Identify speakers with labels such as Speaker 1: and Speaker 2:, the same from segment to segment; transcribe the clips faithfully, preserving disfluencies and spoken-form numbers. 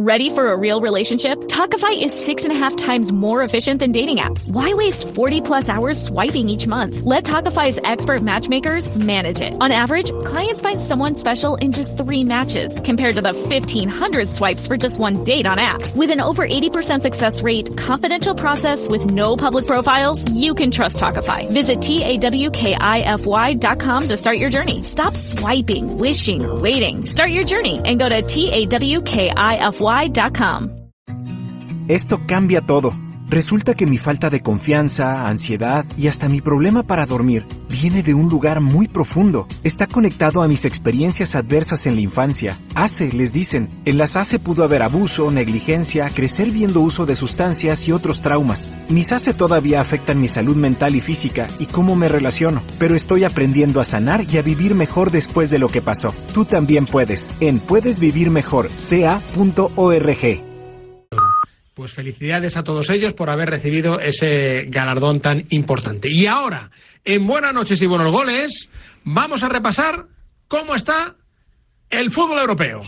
Speaker 1: Ready for a real relationship? Talkify is six and a half times more efficient than dating apps. Why waste forty plus hours swiping each month? Let Talkify's expert matchmakers manage it. On average, clients find someone special in just three matches, compared to the fifteen hundred swipes for just one date on apps. With an over eighty percent success rate, confidential process with no public profiles, you can trust Talkify. Visit T-A-W-K-I-F-Y dot com to start your journey. Stop swiping, wishing, waiting. Start your journey and go to T A W K I F Y dot com.
Speaker 2: Esto cambia todo. Resulta que mi falta de confianza, ansiedad y hasta mi problema para dormir viene de un lugar muy profundo. Está conectado a mis experiencias adversas en la infancia. A C E, les dicen. En las A C E pudo haber abuso, negligencia, crecer viendo uso de sustancias y otros traumas. Mis A C E todavía afectan mi salud mental y física y cómo me relaciono, pero estoy aprendiendo a sanar y a vivir mejor después de lo que pasó. Tú también puedes. En puedes vivir mejor c a punto org.
Speaker 3: Pues felicidades a todos ellos por haber recibido ese galardón tan importante. Y ahora, en Buenas noches y buenos goles, vamos a repasar cómo está el fútbol europeo.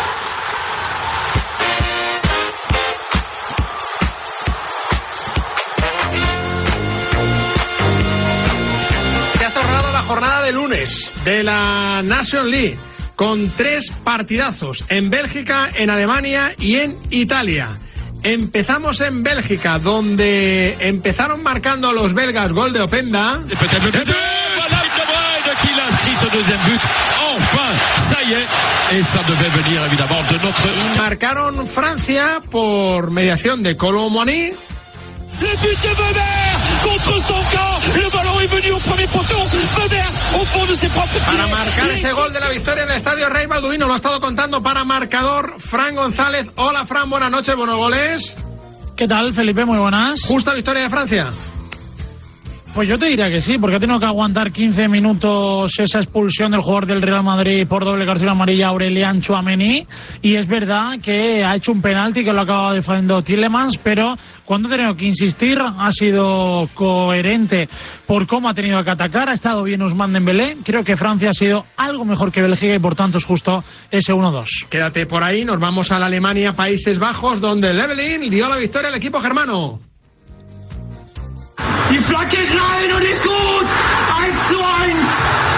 Speaker 3: Se ha cerrado la jornada de lunes de la Nations League con tres partidazos en Bélgica, en Alemania y en Italia. Empezamos en Bélgica, donde empezaron marcando los belgas gol de Openda. Marcaron Francia por mediación de Kolo Muani.
Speaker 4: Le but de Weber contre son camp. Le ballon est venu au premier poteau. Weber au fond de ses propres filets.
Speaker 3: Para marcar ese gol de la victoria en el estadio Rey Balduino, lo ha estado contando para marcador Fran González. Hola Fran, buenas noches, buenos goles.
Speaker 5: ¿Qué tal, Felipe? Muy buenas.
Speaker 3: ¿Justa victoria de Francia?
Speaker 5: Pues yo te diría que sí, porque ha tenido que aguantar quince minutos esa expulsión del jugador del Real Madrid por doble cartulina amarilla, Aurelian Tchouaméni, y es verdad que ha hecho un penalti que lo acaba defendiendo Tielemans, pero cuando ha tenido que insistir ha sido coherente por cómo ha tenido que atacar, ha estado bien Ousmane Dembélé. Creo que Francia ha sido algo mejor que Bélgica y por tanto es justo ese uno dos.
Speaker 3: Quédate por ahí, nos vamos a la Alemania, Países Bajos, donde Levelin dio la victoria al equipo germano.
Speaker 4: Die Flanke rein und ist gut. eins zu eins.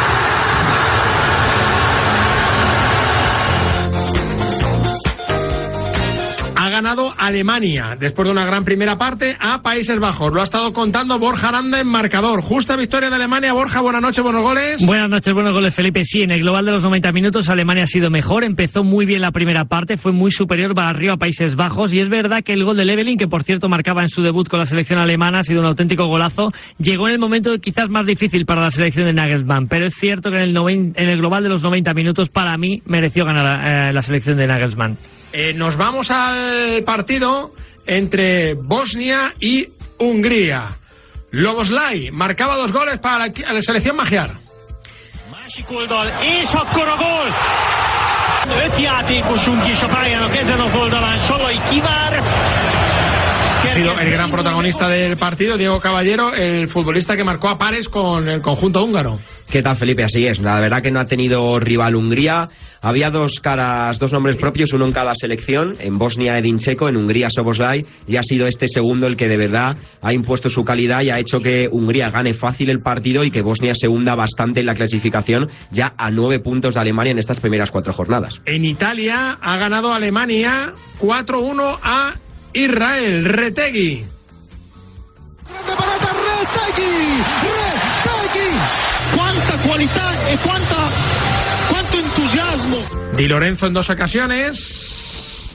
Speaker 3: Ha ganado Alemania, después de una gran primera parte, a Países Bajos. Lo ha estado contando Borja Aranda en marcador. Justa victoria de Alemania. Borja, buenas noches, buenos goles.
Speaker 6: Buenas noches, buenos goles, Felipe. Sí, en el global de los noventa minutos Alemania ha sido mejor. Empezó muy bien la primera parte, fue muy superior para arriba a Países Bajos. Y es verdad que el gol de Levelin, que por cierto marcaba en su debut con la selección alemana, ha sido un auténtico golazo. Llegó en el momento quizás más difícil para la selección de Nagelsmann. Pero es cierto que en el, noven... en el global de los noventa minutos, para mí, mereció ganar eh, la selección de Nagelsmann.
Speaker 3: Eh, nos vamos al partido entre Bosnia y Hungría. Loboslai marcaba dos goles para la, la selección magyar.
Speaker 7: Másik oldal, és akkor a gól! Öt játékosunk is a pályának ezen az oldalán, Salai kivár.
Speaker 3: Ha sido el gran protagonista del partido, Diego Caballero, el futbolista que marcó a pares con el conjunto húngaro.
Speaker 8: ¿Qué tal, Felipe? Así es, la verdad que no ha tenido rival Hungría. Había dos caras, dos nombres propios, uno en cada selección. En Bosnia, Edin Dzeko, en Hungría, Szoboszlai. Y ha sido este segundo el que de verdad ha impuesto su calidad y ha hecho que Hungría gane fácil el partido y que Bosnia se hunda bastante en la clasificación, ya a nueve puntos de Alemania en estas primeras cuatro jornadas.
Speaker 3: En Italia ha ganado Alemania cuatro uno a Israel. Retegui.
Speaker 4: Grande parata, Retegui. Retegui. Cuánta cualidad y cuánta... ¡Cuánto entusiasmo!
Speaker 3: Di Lorenzo en dos ocasiones.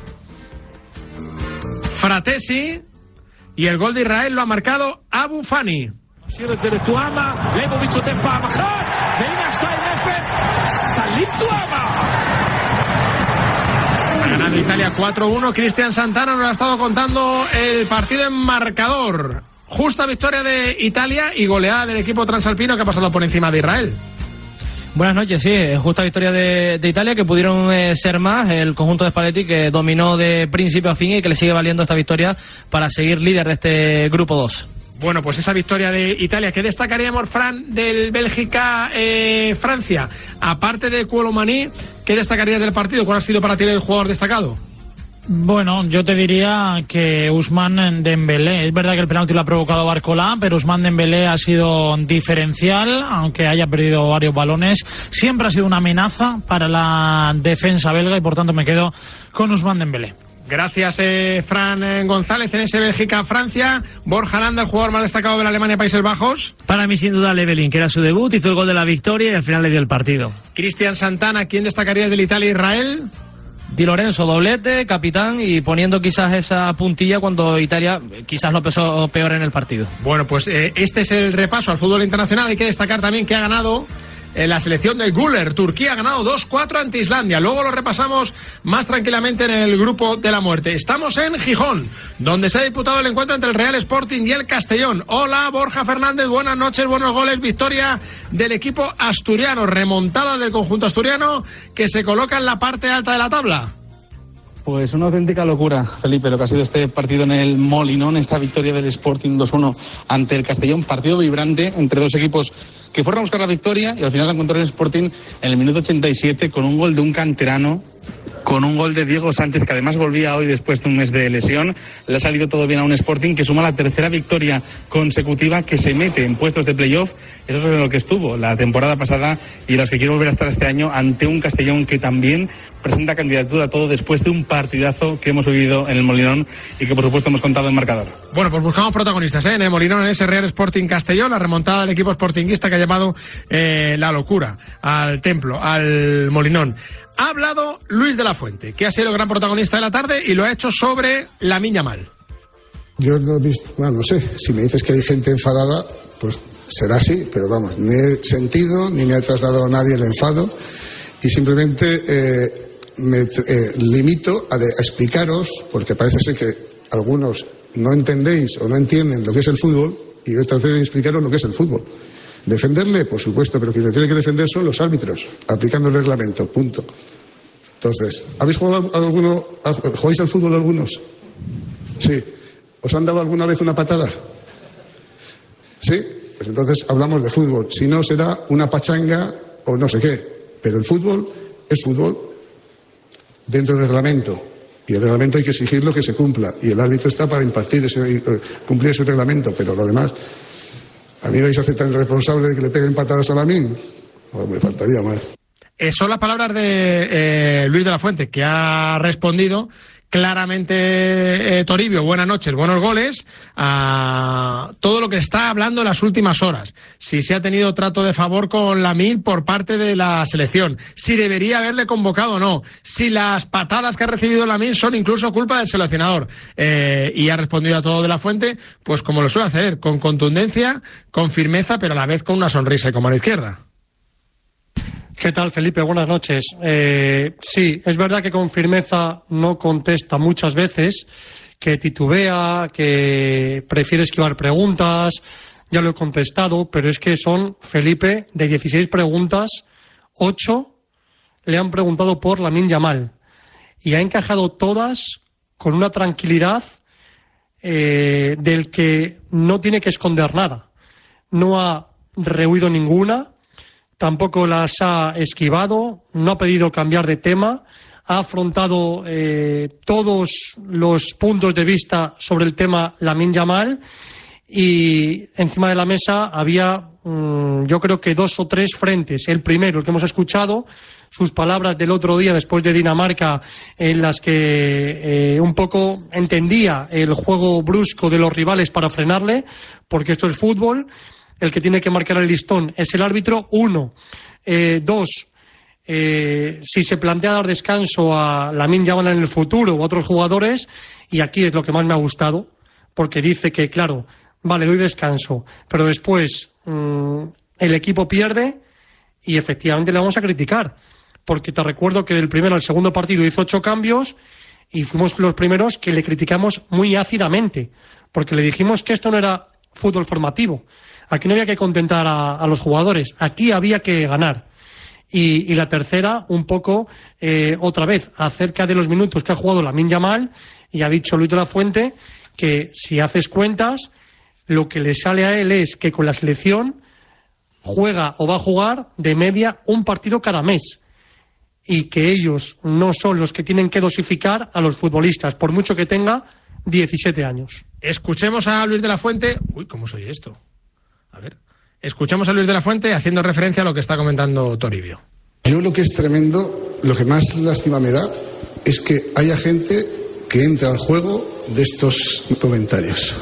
Speaker 3: Fratesi. Y el gol de Israel lo ha marcado Abu Fani. Ha ganado Italia cuatro uno. Cristian Santana nos ha estado contando el partido en marcador. Justa victoria de Italia y goleada del equipo transalpino que ha pasado por encima de Israel.
Speaker 9: Buenas noches, sí, justa victoria de, de Italia, que pudieron eh, ser más, el conjunto de Spalletti, que dominó de principio a fin y que le sigue valiendo esta victoria para seguir líder de este grupo dos.
Speaker 3: Bueno, pues esa victoria de Italia. ¿Qué destacaríamos, Fran, del Bélgica-Francia? Eh, Aparte de Kolo Muani, ¿qué destacarías del partido? ¿Cuál ha sido para ti el jugador destacado?
Speaker 5: Bueno, yo te diría que Ousmane Dembélé, es verdad que el penalti lo ha provocado Barcola, pero Ousmane Dembélé ha sido diferencial, aunque haya perdido varios balones, siempre ha sido una amenaza para la defensa belga y por tanto me quedo con Ousmane Dembélé.
Speaker 3: Gracias, eh, Fran eh, González. En ese Bélgica-Francia, Borja Landa, el jugador más destacado de la Alemania-Países Bajos.
Speaker 6: Para mí, sin duda, Levelin, que era su debut, hizo el gol de la victoria y al final le dio el partido.
Speaker 3: Cristian Santana, ¿quién destacaría del Italia-Israel?
Speaker 9: Di Lorenzo, doblete, capitán y poniendo quizás esa puntilla cuando Italia quizás lo pesó peor en el partido.
Speaker 3: Bueno, pues eh, este es el repaso al fútbol internacional. Hay que destacar también que ha ganado eh, la selección de Güler. Turquía ha ganado dos cuatro ante Islandia. Luego lo repasamos más tranquilamente en el grupo de la muerte. Estamos en Gijón, donde se ha disputado el encuentro entre el Real Sporting y el Castellón. Hola, Borja Fernández, buenas noches, buenos goles, victoria del equipo asturiano, remontada del conjunto asturiano que se coloca en la parte alta de la tabla.
Speaker 10: Pues una auténtica locura, Felipe, lo que ha sido este partido en el Molinón, esta victoria del Sporting dos uno ante el Castellón, partido vibrante entre dos equipos que fueron a buscar la victoria y al final la encontró el Sporting en el minuto ochenta y siete con un gol de un canterano, con un gol de Diego Sánchez, que además volvía hoy después de un mes de lesión. Le ha salido todo bien a un Sporting que suma la tercera victoria consecutiva, que se mete en puestos de playoff. Eso es en lo que estuvo la temporada pasada y los que quieren volver a estar este año ante un Castellón que también presenta candidatura a todo después de un partidazo que hemos vivido en el Molinón y que por supuesto hemos contado en marcador. Bueno, pues buscamos protagonistas, ¿eh? En el Molinón, en ese Real Sporting Castellón, la remontada del equipo sportinguista que ha llevado eh, la locura al templo, al Molinón. Ha hablado Luis de la Fuente, que ha sido el gran protagonista de la tarde y lo ha hecho sobre Lamine Yamal.
Speaker 11: Yo no he visto, bueno, no sé, si me dices que hay gente enfadada, pues será así, pero vamos, ni he sentido ni me ha trasladado a nadie el enfado y simplemente eh, me eh, limito a, de, a explicaros, porque parece ser que algunos no entendéis o no entienden lo que es el fútbol y yo traté de explicaros lo que es el fútbol. Defenderle, por supuesto, pero quien le tiene que defender son los árbitros, aplicando el reglamento, punto. Entonces, ¿habéis jugado alguno, jugáis al fútbol algunos? Sí. ¿Os han dado alguna vez una patada? Sí. Pues entonces hablamos de fútbol. Si no, será una pachanga o no sé qué. Pero el fútbol es fútbol dentro del reglamento. Y el reglamento hay que exigirlo que se cumpla. Y el árbitro está para impartir ese, cumplir ese reglamento. Pero lo demás... ¿A mí vais a hacer tan responsable de que le peguen patadas a Lamine? Oh, me faltaría más.
Speaker 3: Eh, son las palabras de eh, Luis de la Fuente, que ha respondido claramente eh, Toribio, buenas noches, buenos goles, a todo lo que está hablando en las últimas horas. Si se ha tenido trato de favor con Lamine por parte de la selección, si debería haberle convocado o no, si las patadas que ha recibido Lamine son incluso culpa del seleccionador. Eh, y ha respondido a todo de la Fuente, pues como lo suele hacer, con contundencia, con firmeza, pero a la vez con una sonrisa y con mano izquierda.
Speaker 12: ¿Qué tal, Felipe? Buenas noches. Eh, sí, es verdad que con firmeza no contesta muchas veces, que titubea, que prefiere esquivar preguntas. Ya lo he contestado, pero es que son, Felipe, de dieciséis preguntas, ocho le han preguntado por Lamine Yamal. Y ha encajado todas con una tranquilidad eh, del que no tiene que esconder nada. No ha rehuido ninguna. Tampoco las ha esquivado, no ha pedido cambiar de tema, ha afrontado eh, todos los puntos de vista sobre el tema Lamine Yamal y encima de la mesa había, mmm, yo creo que dos o tres frentes. El primero, el que hemos escuchado, sus palabras del otro día después de Dinamarca, en las que eh, un poco entendía el juego brusco de los rivales para frenarle, porque esto es fútbol. El que tiene que marcar el listón es el árbitro, uno. Eh, dos, eh, si se plantea dar descanso a Lamine Yamal en el futuro o a otros jugadores, y aquí es lo que más me ha gustado, porque dice que, claro, vale, doy descanso, pero después mmm, el equipo pierde y efectivamente le vamos a criticar, porque te recuerdo que del primero al segundo partido hizo ocho cambios y fuimos los primeros que le criticamos muy ácidamente, porque le dijimos que esto no era fútbol formativo. Aquí no había que contentar a, a los jugadores, aquí había que ganar. Y, y la tercera, un poco, eh, otra vez, acerca de los minutos que ha jugado Lamine Yamal, y ha dicho Luis de la Fuente que si haces cuentas, lo que le sale a él es que con la selección juega o va a jugar de media un partido cada mes. y que ellos no son los que tienen que dosificar a los futbolistas, por mucho que tenga diecisiete años.
Speaker 3: Escuchemos a Luis de la Fuente. Uy, ¿cómo soy esto? A ver. Escuchemos a Luis de la Fuente haciendo referencia a lo que está comentando Toribio.
Speaker 11: Yo lo que es tremendo, lo que más lástima me da, es que haya gente que entra al juego de estos comentarios.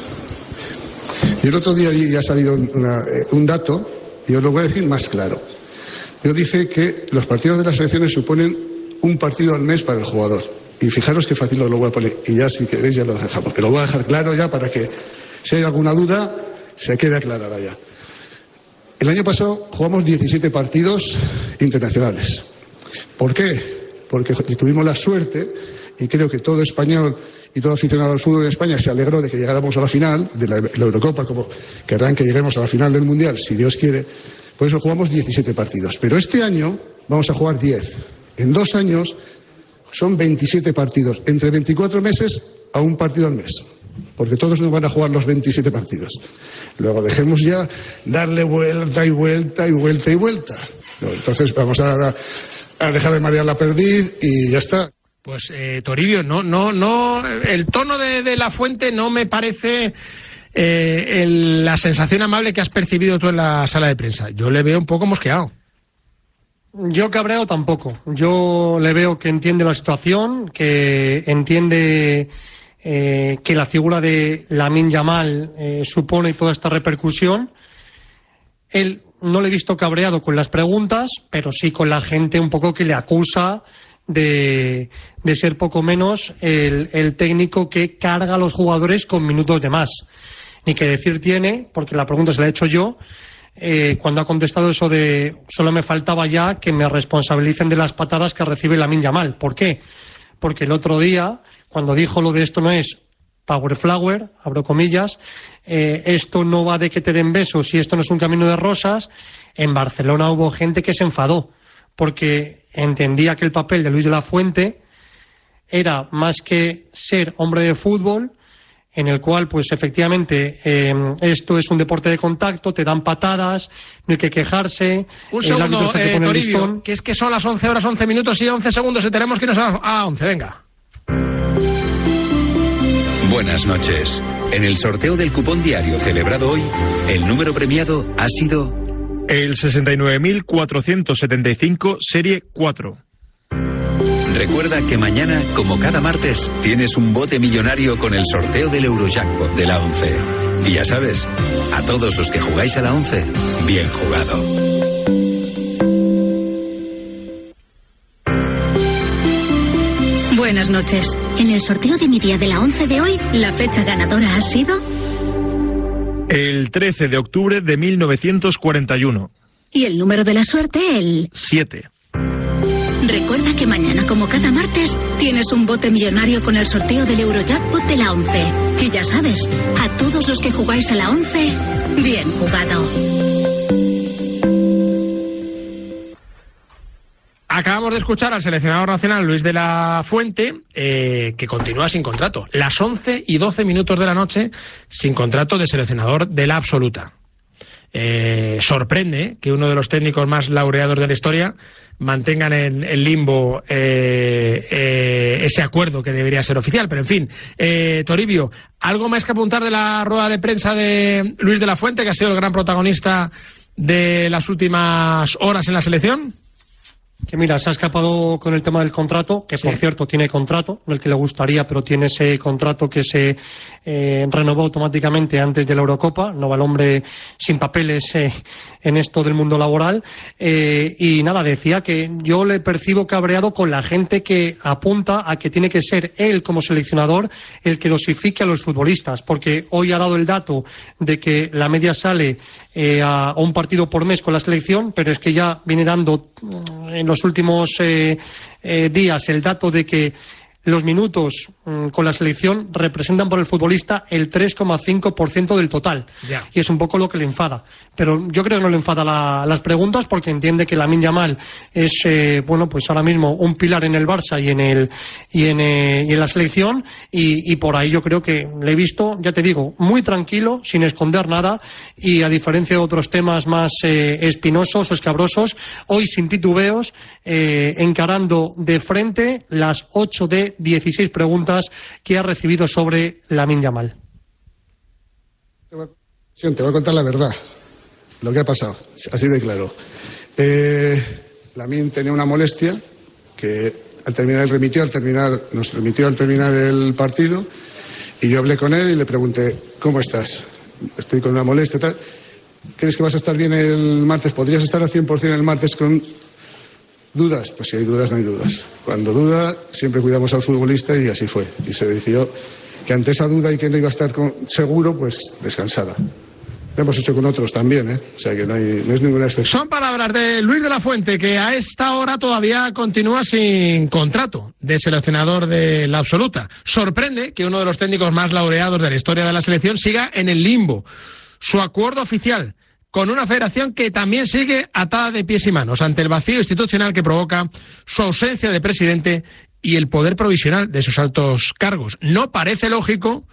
Speaker 11: Y el otro día ya ha salido una, eh, un dato, y os lo voy a decir más claro. Yo dije que los partidos de las selecciones suponen un partido al mes para el jugador. Y fijaros qué fácil os lo voy a poner. Y ya si queréis ya lo dejamos. Pero lo voy a dejar claro ya para que si hay alguna duda se quede aclarada ya. El año pasado jugamos diecisiete partidos internacionales. ¿Por qué? Porque tuvimos la suerte, y creo que todo español y todo aficionado al fútbol en España se alegró de que llegáramos a la final de la, la Eurocopa, como querrán que lleguemos a la final del Mundial, si Dios quiere. Por eso jugamos diecisiete partidos. Pero este año vamos a jugar diez. En dos años son veintisiete partidos. Entre veinticuatro meses a un partido al mes. Porque todos no van a jugar los veintisiete partidos. Luego dejemos ya darle vuelta y vuelta y vuelta y vuelta. Entonces vamos a, a dejar de marear la perdiz y ya está.
Speaker 3: Pues eh, Toribio, no, no, no, el tono de, de la Fuente no me parece eh, el, la sensación amable que has percibido tú en la sala de prensa. Yo le veo un poco mosqueado.
Speaker 12: Yo cabreado tampoco. Yo le veo que entiende la situación, que entiende eh, que la figura de Lamine Yamal eh, supone toda esta repercusión. Él no le he visto cabreado con las preguntas, pero sí con la gente un poco que le acusa de, de ser poco menos el, el técnico que carga a los jugadores con minutos de más. Ni que decir tiene, porque la pregunta se la he hecho yo, eh, cuando ha contestado eso de solo me faltaba ya que me responsabilicen de las patadas que recibe Lamine Yamal. ¿Por qué? Porque el otro día, cuando dijo lo de esto no es Power Flower, abro comillas, eh, esto no va de que te den besos y esto no es un camino de rosas, en Barcelona hubo gente que se enfadó, porque entendía que el papel de Luis de la Fuente era más que ser hombre de fútbol, en el cual, pues efectivamente, eh, esto es un deporte de contacto, te dan patadas, no hay que quejarse.
Speaker 3: Un segundo, eh, Toribio, que es que son las once horas, once minutos y once segundos y tenemos que irnos a, a once, venga.
Speaker 13: Buenas noches. En el sorteo del cupón diario celebrado hoy, el número premiado ha sido
Speaker 14: el sesenta y nueve mil cuatrocientos setenta y cinco, serie cuatro.
Speaker 13: Recuerda que mañana, como cada martes, tienes un bote millonario con el sorteo del Eurojackpot de la once. Y ya sabes, a todos los que jugáis a la once, bien jugado.
Speaker 15: Buenas noches. En el sorteo de mi día de la once de hoy, la fecha ganadora ha sido
Speaker 14: el trece de octubre de mil novecientos cuarenta y uno.
Speaker 15: Y el número de la suerte, el
Speaker 14: siete.
Speaker 15: Recuerda que mañana, como cada martes, tienes un bote millonario con el sorteo del Eurojackpot de la once. Y ya sabes, a todos los que jugáis a la once, bien jugado.
Speaker 3: Acabamos de escuchar al seleccionador nacional Luis de la Fuente, eh, que continúa sin contrato. Las once y doce minutos de la noche, sin contrato de seleccionador de la absoluta. Eh, sorprende que uno de los técnicos más laureados de la historia mantengan en el limbo eh, eh, ese acuerdo que debería ser oficial. Pero en fin, eh, Toribio, ¿algo más que apuntar de la rueda de prensa de Luis de la Fuente, que ha sido el gran protagonista de las últimas horas en la selección?
Speaker 12: Que mira, se ha escapado con el tema del contrato, que sí. Por cierto tiene contrato, no el que le gustaría, pero tiene ese contrato que se eh, renovó automáticamente antes de la Eurocopa. No va el hombre sin papeles eh, en esto del mundo laboral. Eh, y nada, decía que yo le percibo cabreado con la gente que apunta a que tiene que ser él como seleccionador el que dosifique a los futbolistas, porque hoy ha dado el dato de que la media sale eh, a, a un partido por mes con la selección, pero es que ya viene dando en los últimos eh, eh, días el dato de que los minutos mmm, con la selección representan por el futbolista el tres coma cinco por ciento del total.
Speaker 3: Ya.
Speaker 12: Y es un poco lo que le enfada. Pero yo creo que no le enfada la, las preguntas, porque entiende que Lamine Yamal es, eh, bueno, pues ahora mismo un pilar en el Barça y en el y en, eh, y en la selección, y, y por ahí yo creo que le he visto, ya te digo, muy tranquilo, sin esconder nada, y a diferencia de otros temas más eh, espinosos o escabrosos, hoy sin titubeos, eh, encarando de frente las ocho de dieciséis preguntas que ha recibido sobre Lamine Yamal.
Speaker 11: Te voy a contar la verdad, lo que ha pasado, así de claro. Eh, Lamine tenía una molestia que al terminar remitió, al terminar, nos remitió al terminar el partido, y yo hablé con él y le pregunté: ¿cómo estás? Estoy con una molestia, tal. ¿Crees que vas a estar bien el martes? ¿Podrías estar al cien por ciento el martes con dudas? Pues si hay dudas, no hay dudas. Cuando duda, siempre cuidamos al futbolista, y así fue. Y se decidió que ante esa duda y que no iba a estar con, seguro, pues descansara. Lo hemos hecho con otros también, ¿eh? O sea que no, hay, no es ninguna excepción.
Speaker 3: Son palabras de Luis de la Fuente, que a esta hora todavía continúa sin contrato de seleccionador de la absoluta. Sorprende que uno de los técnicos más laureados de la historia de la selección siga en el limbo. Su acuerdo oficial con una federación que también sigue atada de pies y manos ante el vacío institucional que provoca su ausencia de presidente y el poder provisional de sus altos cargos. No parece lógico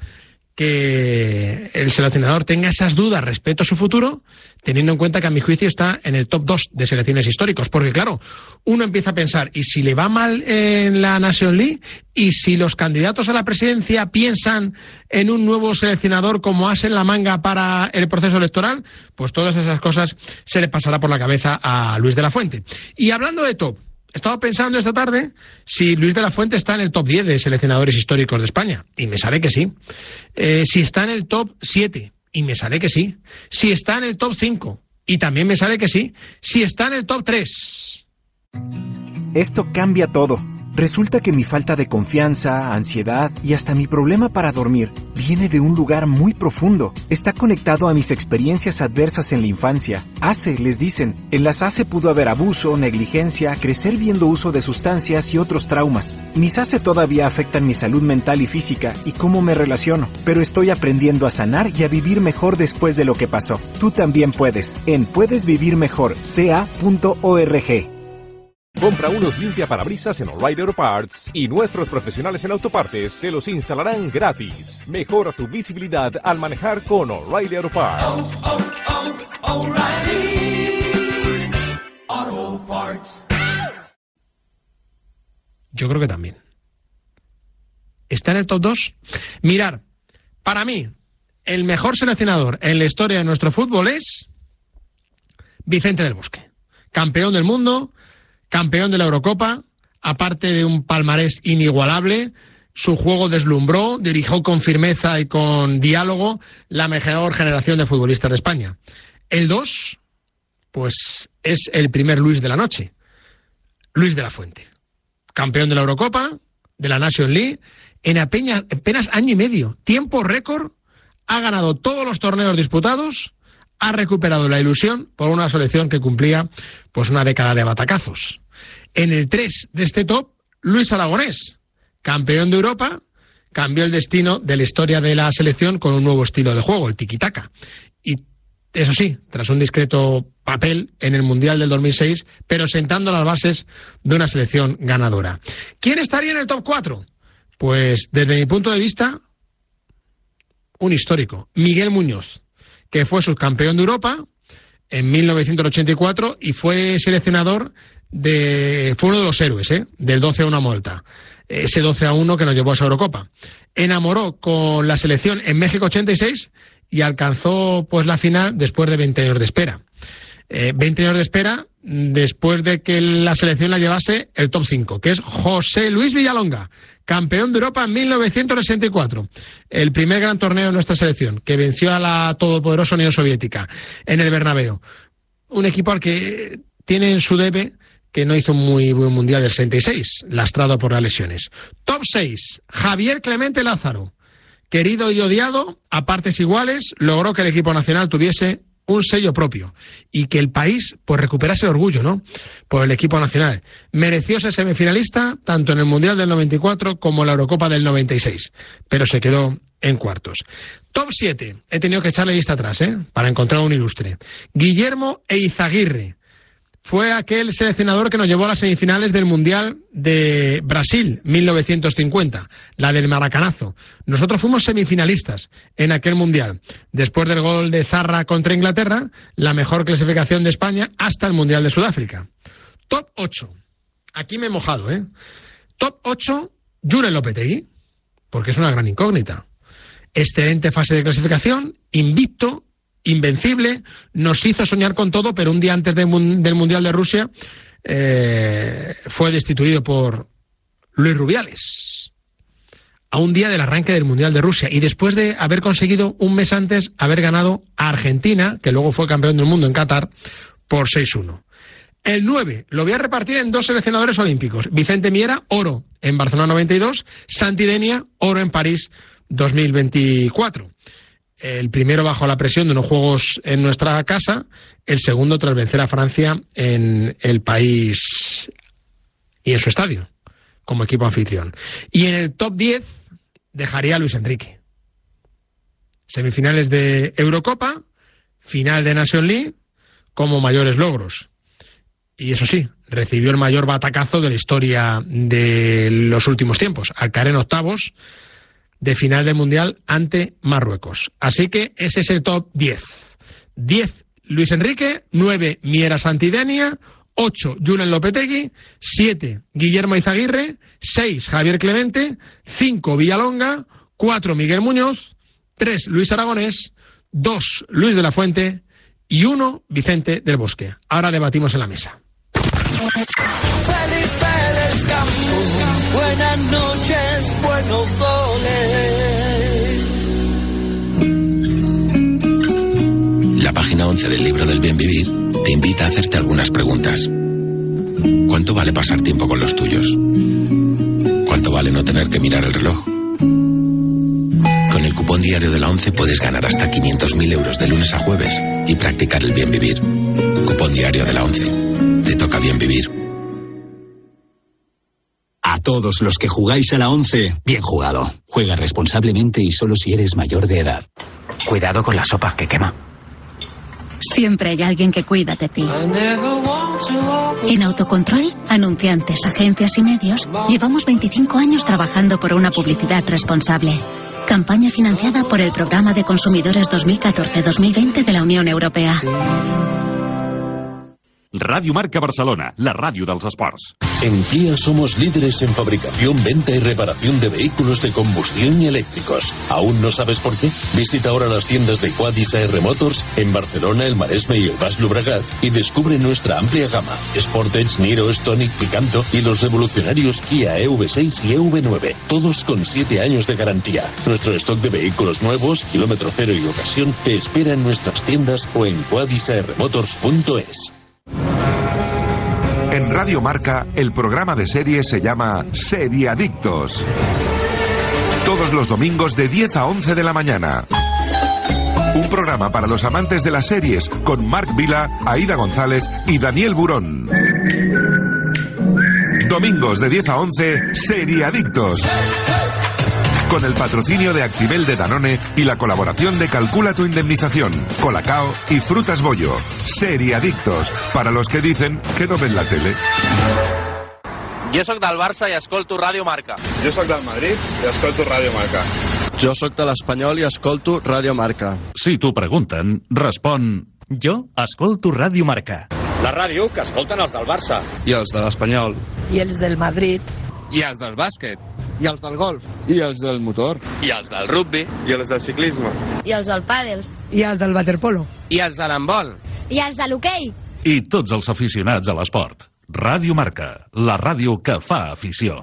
Speaker 3: que el seleccionador tenga esas dudas respecto a su futuro, teniendo en cuenta que a mi juicio está en el top dos de selecciones históricos, porque claro, uno empieza a pensar, ¿y si le va mal en la Nations League? ¿Y si los candidatos a la presidencia piensan en un nuevo seleccionador como as en la manga para el proceso electoral? Pues todas esas cosas se le pasará por la cabeza a Luis de la Fuente. Y hablando de top, estaba pensando esta tarde si Luis de la Fuente está en el top diez de seleccionadores históricos de España, y me sale que sí. Eh, si está en el top siete, y me sale que sí. Si está en el top cinco, y también me sale que sí. Si está en el top tres.
Speaker 2: Esto cambia todo. Resulta que mi falta de confianza, ansiedad y hasta mi problema para dormir viene de un lugar muy profundo. Está conectado a mis experiencias adversas en la infancia. A C E, les dicen. En las A C E pudo haber abuso, negligencia, crecer viendo uso de sustancias y otros traumas. Mis A C E todavía afectan mi salud mental y física y cómo me relaciono, pero estoy aprendiendo a sanar y a vivir mejor después de lo que pasó. Tú también puedes, en puedes vivir mejor c a punto org.
Speaker 16: Compra unos limpiaparabrisas en O'Reilly Auto Parts y nuestros profesionales en autopartes te los instalarán gratis. Mejora tu visibilidad al manejar con O'Reilly Auto Parts. Oh, oh, oh, O'Reilly
Speaker 3: Auto Parts. Yo creo que también. ¿Está en el top dos? Mirar, para mí, el mejor seleccionador en la historia de nuestro fútbol es Vicente del Bosque. Campeón del mundo, campeón de la Eurocopa, aparte de un palmarés inigualable, su juego deslumbró, dirigió con firmeza y con diálogo la mejor generación de futbolistas de España. El dos, pues es el primer Luis de la noche, Luis de la Fuente. Campeón de la Eurocopa, de la Nations League, en apenas, apenas año y medio, tiempo récord, ha ganado todos los torneos disputados, ha recuperado la ilusión por una selección que cumplía pues una década de batacazos. En el tres de este top, Luis Aragonés, campeón de Europa, cambió el destino de la historia de la selección con un nuevo estilo de juego, el tiki-taka. Y eso sí, tras un discreto papel en el Mundial del dos mil seis, pero sentando las bases de una selección ganadora. ¿Quién estaría en el top cuatro? Pues desde mi punto de vista, un histórico, Miguel Muñoz, que fue subcampeón de Europa en mil novecientos ochenta y cuatro y fue seleccionador de... fue uno de los héroes, ¿eh? del doce a uno a Malta. Ese doce a uno que nos llevó a esa Eurocopa. Enamoró con la selección en México ochenta y seis y alcanzó pues la final después de veinte años de espera. Eh, veinte años de espera después de que la selección la llevase el top cinco, que es José Luis Villalonga, campeón de Europa en mil novecientos sesenta y cuatro, el primer gran torneo de nuestra selección, que venció a la todopoderosa Unión Soviética en el Bernabéu. Un equipo al que tiene en su debe que no hizo un muy buen Mundial del sesenta y seis, lastrado por las lesiones. Top seis, Javier Clemente Lázaro, querido y odiado, a partes iguales, logró que el equipo nacional tuviese un sello propio y que el país pues recuperase el orgullo, ¿no?, por el equipo nacional. Mereció ser semifinalista tanto en el Mundial del noventa y cuatro como en la Eurocopa del noventa y seis, pero se quedó en cuartos. Top siete. He tenido que echarle lista atrás, ¿eh?, para encontrar un ilustre. Guillermo Eizaguirre. Fue aquel seleccionador que nos llevó a las semifinales del Mundial de Brasil, mil novecientos cincuenta, la del Maracanazo. Nosotros fuimos semifinalistas en aquel Mundial. Después del gol de Zarra contra Inglaterra, la mejor clasificación de España hasta el Mundial de Sudáfrica. Top ocho. Aquí me he mojado, ¿eh? Top ocho, Julen Lopetegui, porque es una gran incógnita. Excelente fase de clasificación, invicto, invencible, nos hizo soñar con todo, pero un día antes de, del Mundial de Rusia eh, fue destituido por Luis Rubiales, a un día del arranque del Mundial de Rusia, y después de haber conseguido un mes antes haber ganado a Argentina, que luego fue campeón del mundo en Qatar, por seis uno. El nueve lo voy a repartir en dos seleccionadores olímpicos. Vicente Miera, oro en Barcelona noventa y dos, Santi Denia, oro en París dos mil veinticuatro. El primero bajo la presión de unos juegos en nuestra casa, el segundo tras vencer a Francia en el país y en su estadio, como equipo anfitrión. Y en el top diez dejaría a Luis Enrique. Semifinales de Eurocopa, final de Nations League, como mayores logros. Y eso sí, recibió el mayor batacazo de la historia de los últimos tiempos, al caer en octavos de final del Mundial ante Marruecos. Así que ese es el top diez. diez, Luis Enrique. nueve, Miera Santidenia. ocho, Julen Lopetegui. siete, Guillermo Eizaguirre. seis, Javier Clemente. cinco, Villalonga. cuatro, Miguel Muñoz. tres, Luis Aragonés. dos, Luis de la Fuente. Y uno, Vicente del Bosque. Ahora debatimos en la mesa.
Speaker 4: Felipe del Campo, buenas noches, buenos goles.
Speaker 17: La página once del libro del bien vivir te invita a hacerte algunas preguntas. ¿Cuánto vale pasar tiempo con los tuyos? ¿Cuánto vale no tener que mirar el reloj? Con el cupón diario de la ONCE puedes ganar hasta quinientos mil euros de lunes a jueves y practicar el bien vivir. Cupón diario de la ONCE. Te toca bien vivir.
Speaker 18: A todos los que jugáis a la once, bien jugado. Juega responsablemente y solo si eres mayor de edad. Cuidado con la sopa, que quema.
Speaker 15: Siempre hay alguien que cuida de ti. En Autocontrol, anunciantes, agencias y medios, llevamos veinticinco años trabajando por una publicidad responsable. Campaña financiada por el Programa de Consumidores dos mil catorce dos mil veinte de la Unión Europea.
Speaker 19: Ràdio Marca Barcelona, la ràdio dels esports.
Speaker 20: En Kia somos líderes en fabricación, venta y reparación de vehículos de combustión y eléctricos. ¿Aún no sabes por qué? Visita ahora las tiendas de Quadis A R Motors en Barcelona, el Maresme y el Baix Llobregat y descubre nuestra amplia gama. Sportage, Niro, Stonic, Picanto y los revolucionarios Kia E V seis y E V nueve. Todos con siete años de garantía. Nuestro stock de vehículos nuevos, kilómetro cero y ocasión te espera en nuestras tiendas o en quadis a r motors punto es.
Speaker 21: En Radio Marca, el programa de series se llama Seriadictos. Todos los domingos de diez a once de la mañana. Un programa para los amantes de las series con Marc Vila, Aida González y Daniel Burón. Domingos de diez a once, Seriadictos. Con el patrocinio de Actimel de Danone y la colaboración de Calcula tu Indemnización, Colacao y Frutas Bollo. Seriadictos, para los que dicen que no ven la tele.
Speaker 22: Jo sóc del Barça i escolto Ràdio Marca.
Speaker 23: Jo sóc del Madrid i escolto Ràdio Marca.
Speaker 24: Jo sóc de l'Espanyol i escolto Ràdio Marca.
Speaker 19: Si t'ho pregunten, respon...
Speaker 18: Jo escolto Ràdio Marca.
Speaker 22: La ràdio que escolten els del Barça.
Speaker 23: I els de l'Espanyol.
Speaker 25: I els del Madrid.
Speaker 23: I els del bàsquet.
Speaker 24: I els del golf. I els del motor.
Speaker 22: I els del rugby.
Speaker 23: I els del ciclisme.
Speaker 25: I els del pàdel. I els del waterpolo.
Speaker 22: I els de l'handbol.
Speaker 25: I els de l'hoquei.
Speaker 19: I tots els aficionats a l'esport. Ràdio Marca, la ràdio que fa afició.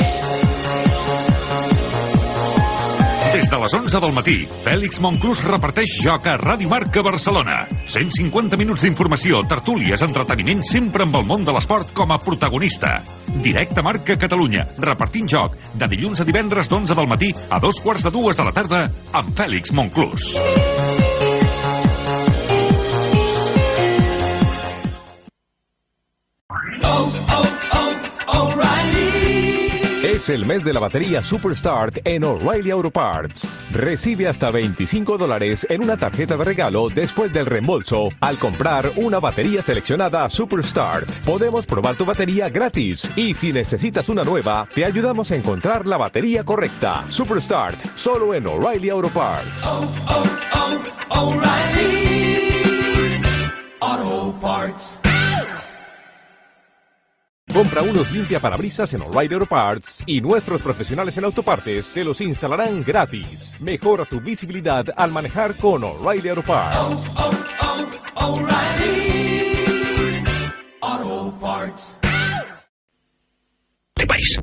Speaker 19: Des de les onze del matí, Fèlix Monclús reparteix joc a Ràdio Marca Barcelona. cent cinquanta minuts d'informació, tertúlies, entreteniment, sempre amb el món de l'esport com a protagonista. Directe Marca Catalunya, repartint joc, de dilluns a divendres d'onze del matí a dos quarts de dues de la tarda, amb Fèlix Monclús.
Speaker 16: Es el mes de la batería Superstart en O'Reilly Auto Parts. Recibe hasta veinticinco dólares en una tarjeta de regalo después del reembolso al comprar una batería seleccionada Superstart. Podemos probar tu batería gratis y si necesitas una nueva, te ayudamos a encontrar la batería correcta. Superstart, solo en O'Reilly Auto Parts.
Speaker 4: Oh, oh, oh, O'Reilly Auto Parts.
Speaker 16: Compra unos limpiaparabrisas en O'Reilly Auto Parts y nuestros profesionales en autopartes te los instalarán gratis. Mejora tu visibilidad al manejar con O'Reilly Auto Parts.
Speaker 4: Oh, oh, oh, O'Reilly Auto Parts.
Speaker 17: De país.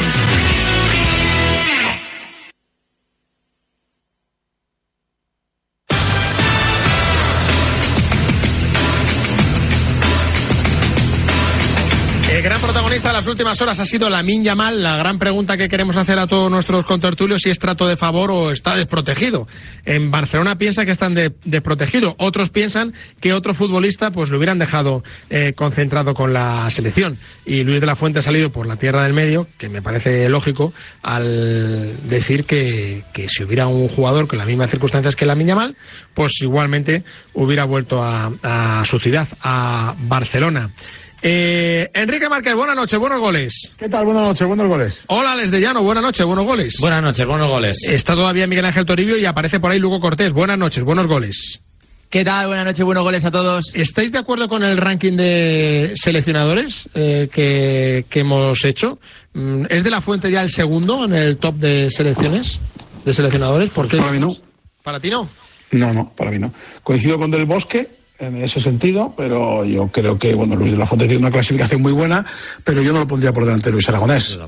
Speaker 3: El gran protagonista de las últimas horas ha sido Lamine Yamal. La gran pregunta que queremos hacer a todos nuestros contertulios si es trato de favor o está desprotegido. En Barcelona piensa que están de, desprotegidos. Otros piensan que otro futbolista pues lo hubieran dejado eh, concentrado con la selección. Y Luis de la Fuente ha salido por la tierra del medio, que me parece lógico, al decir que, que si hubiera un jugador con las mismas circunstancias que Lamine Yamal, pues igualmente hubiera vuelto a, a su ciudad, a Barcelona. Eh, Enrique Márquez, buenas noches, buenos goles.
Speaker 10: ¿Qué tal? Buenas noches, buenos goles.
Speaker 3: Hola, Les de Llano, buenas noches, buenos goles.
Speaker 9: Buenas noches, buenos goles.
Speaker 3: Está todavía Miguel Ángel Toribio y aparece por ahí Lugo Cortés. Buenas noches, buenos goles.
Speaker 1: ¿Qué tal? Buenas noches, buenos goles a todos.
Speaker 3: ¿Estáis de acuerdo con el ranking de seleccionadores eh, que, que hemos hecho? ¿Es de la Fuente ya el segundo en el top de selecciones? ¿De seleccionadores? ¿Por qué?
Speaker 10: Para mí no.
Speaker 3: ¿Para ti no?
Speaker 10: No, no, para mí no. Coincido con Del Bosque en ese sentido, pero yo creo que, bueno, Luis de la Fuente tiene una clasificación muy buena, pero yo no lo pondría por delante de Luis Aragonés.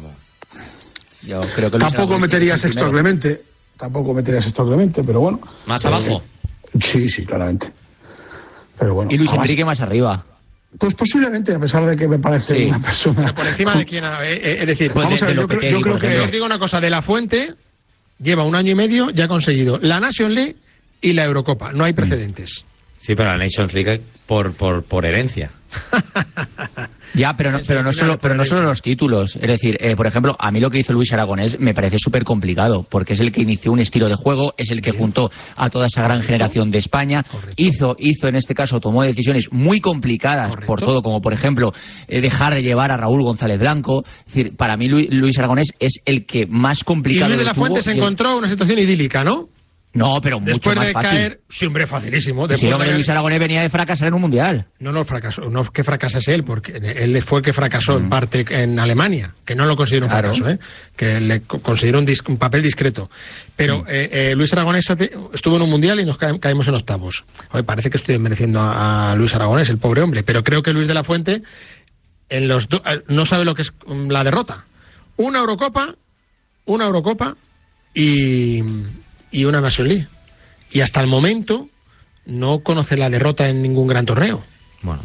Speaker 1: Yo creo que Luis
Speaker 10: Tampoco
Speaker 1: Aragonés
Speaker 10: metería
Speaker 1: es el
Speaker 10: sexto a
Speaker 1: primero.
Speaker 10: Clemente, tampoco metería sexto a Clemente, pero bueno.
Speaker 1: ¿Más
Speaker 10: eh,
Speaker 1: abajo?
Speaker 10: Sí, sí, claramente. Pero bueno.
Speaker 1: Y Luis
Speaker 10: además,
Speaker 1: Enrique más arriba.
Speaker 10: Pues posiblemente, a pesar de que me parece
Speaker 1: Sí.
Speaker 10: una persona...
Speaker 3: Pero por encima de quién, eh, eh, es decir,
Speaker 1: Pues
Speaker 3: vamos
Speaker 1: de-
Speaker 3: a ver,
Speaker 1: de
Speaker 3: yo, creo,
Speaker 1: Lopetegui,
Speaker 3: yo creo
Speaker 1: por
Speaker 3: que
Speaker 1: ejemplo.
Speaker 3: os digo una cosa, de la Fuente lleva un año y medio, ya ha conseguido la Nation League y la Eurocopa, no hay precedentes.
Speaker 5: Sí, pero la Nations League por, por, por herencia.
Speaker 1: Ya, pero no, pero no solo, pero no solo los títulos. Es decir, eh, por ejemplo, a mí lo que hizo Luis Aragonés me parece súper complicado, porque es el que inició un estilo de juego, es el que juntó a toda esa gran generación de España, hizo, hizo en este caso, tomó decisiones muy complicadas por todo, como por ejemplo, eh, dejar de llevar a Raúl González Blanco. Es decir, para mí Luis, Luis Aragonés es el que más
Speaker 3: Y
Speaker 1: complicado
Speaker 3: Luis de la
Speaker 1: tuvo
Speaker 3: Fuente se
Speaker 1: y el-
Speaker 3: encontró una situación idílica, ¿no?
Speaker 1: No, pero mucho
Speaker 3: Después
Speaker 1: más
Speaker 3: de
Speaker 1: fácil.
Speaker 3: caer, sí, hombre, facilísimo.
Speaker 1: Sí,
Speaker 3: Después de
Speaker 1: hombre,
Speaker 3: caer-
Speaker 1: Luis Aragonés venía de fracasar en un mundial.
Speaker 3: No, no fracasó, no que fracasase él, porque él fue el que fracasó en parte en Alemania, que no lo considero un
Speaker 1: Claro.
Speaker 3: fracaso, ¿eh? Que le co- considero un, dis- un papel discreto. Pero eh, eh, Luis Aragonés ate- estuvo en un mundial y nos ca- caímos en octavos. Oye, parece que estoy mereciendo a, a Luis Aragonés, el pobre hombre, pero creo que Luis de la Fuente en los do- eh, no sabe lo que es mm, la derrota. Una Eurocopa, una Eurocopa y, y una National League. Y hasta el momento no conoce la derrota en ningún gran torneo.
Speaker 5: Bueno,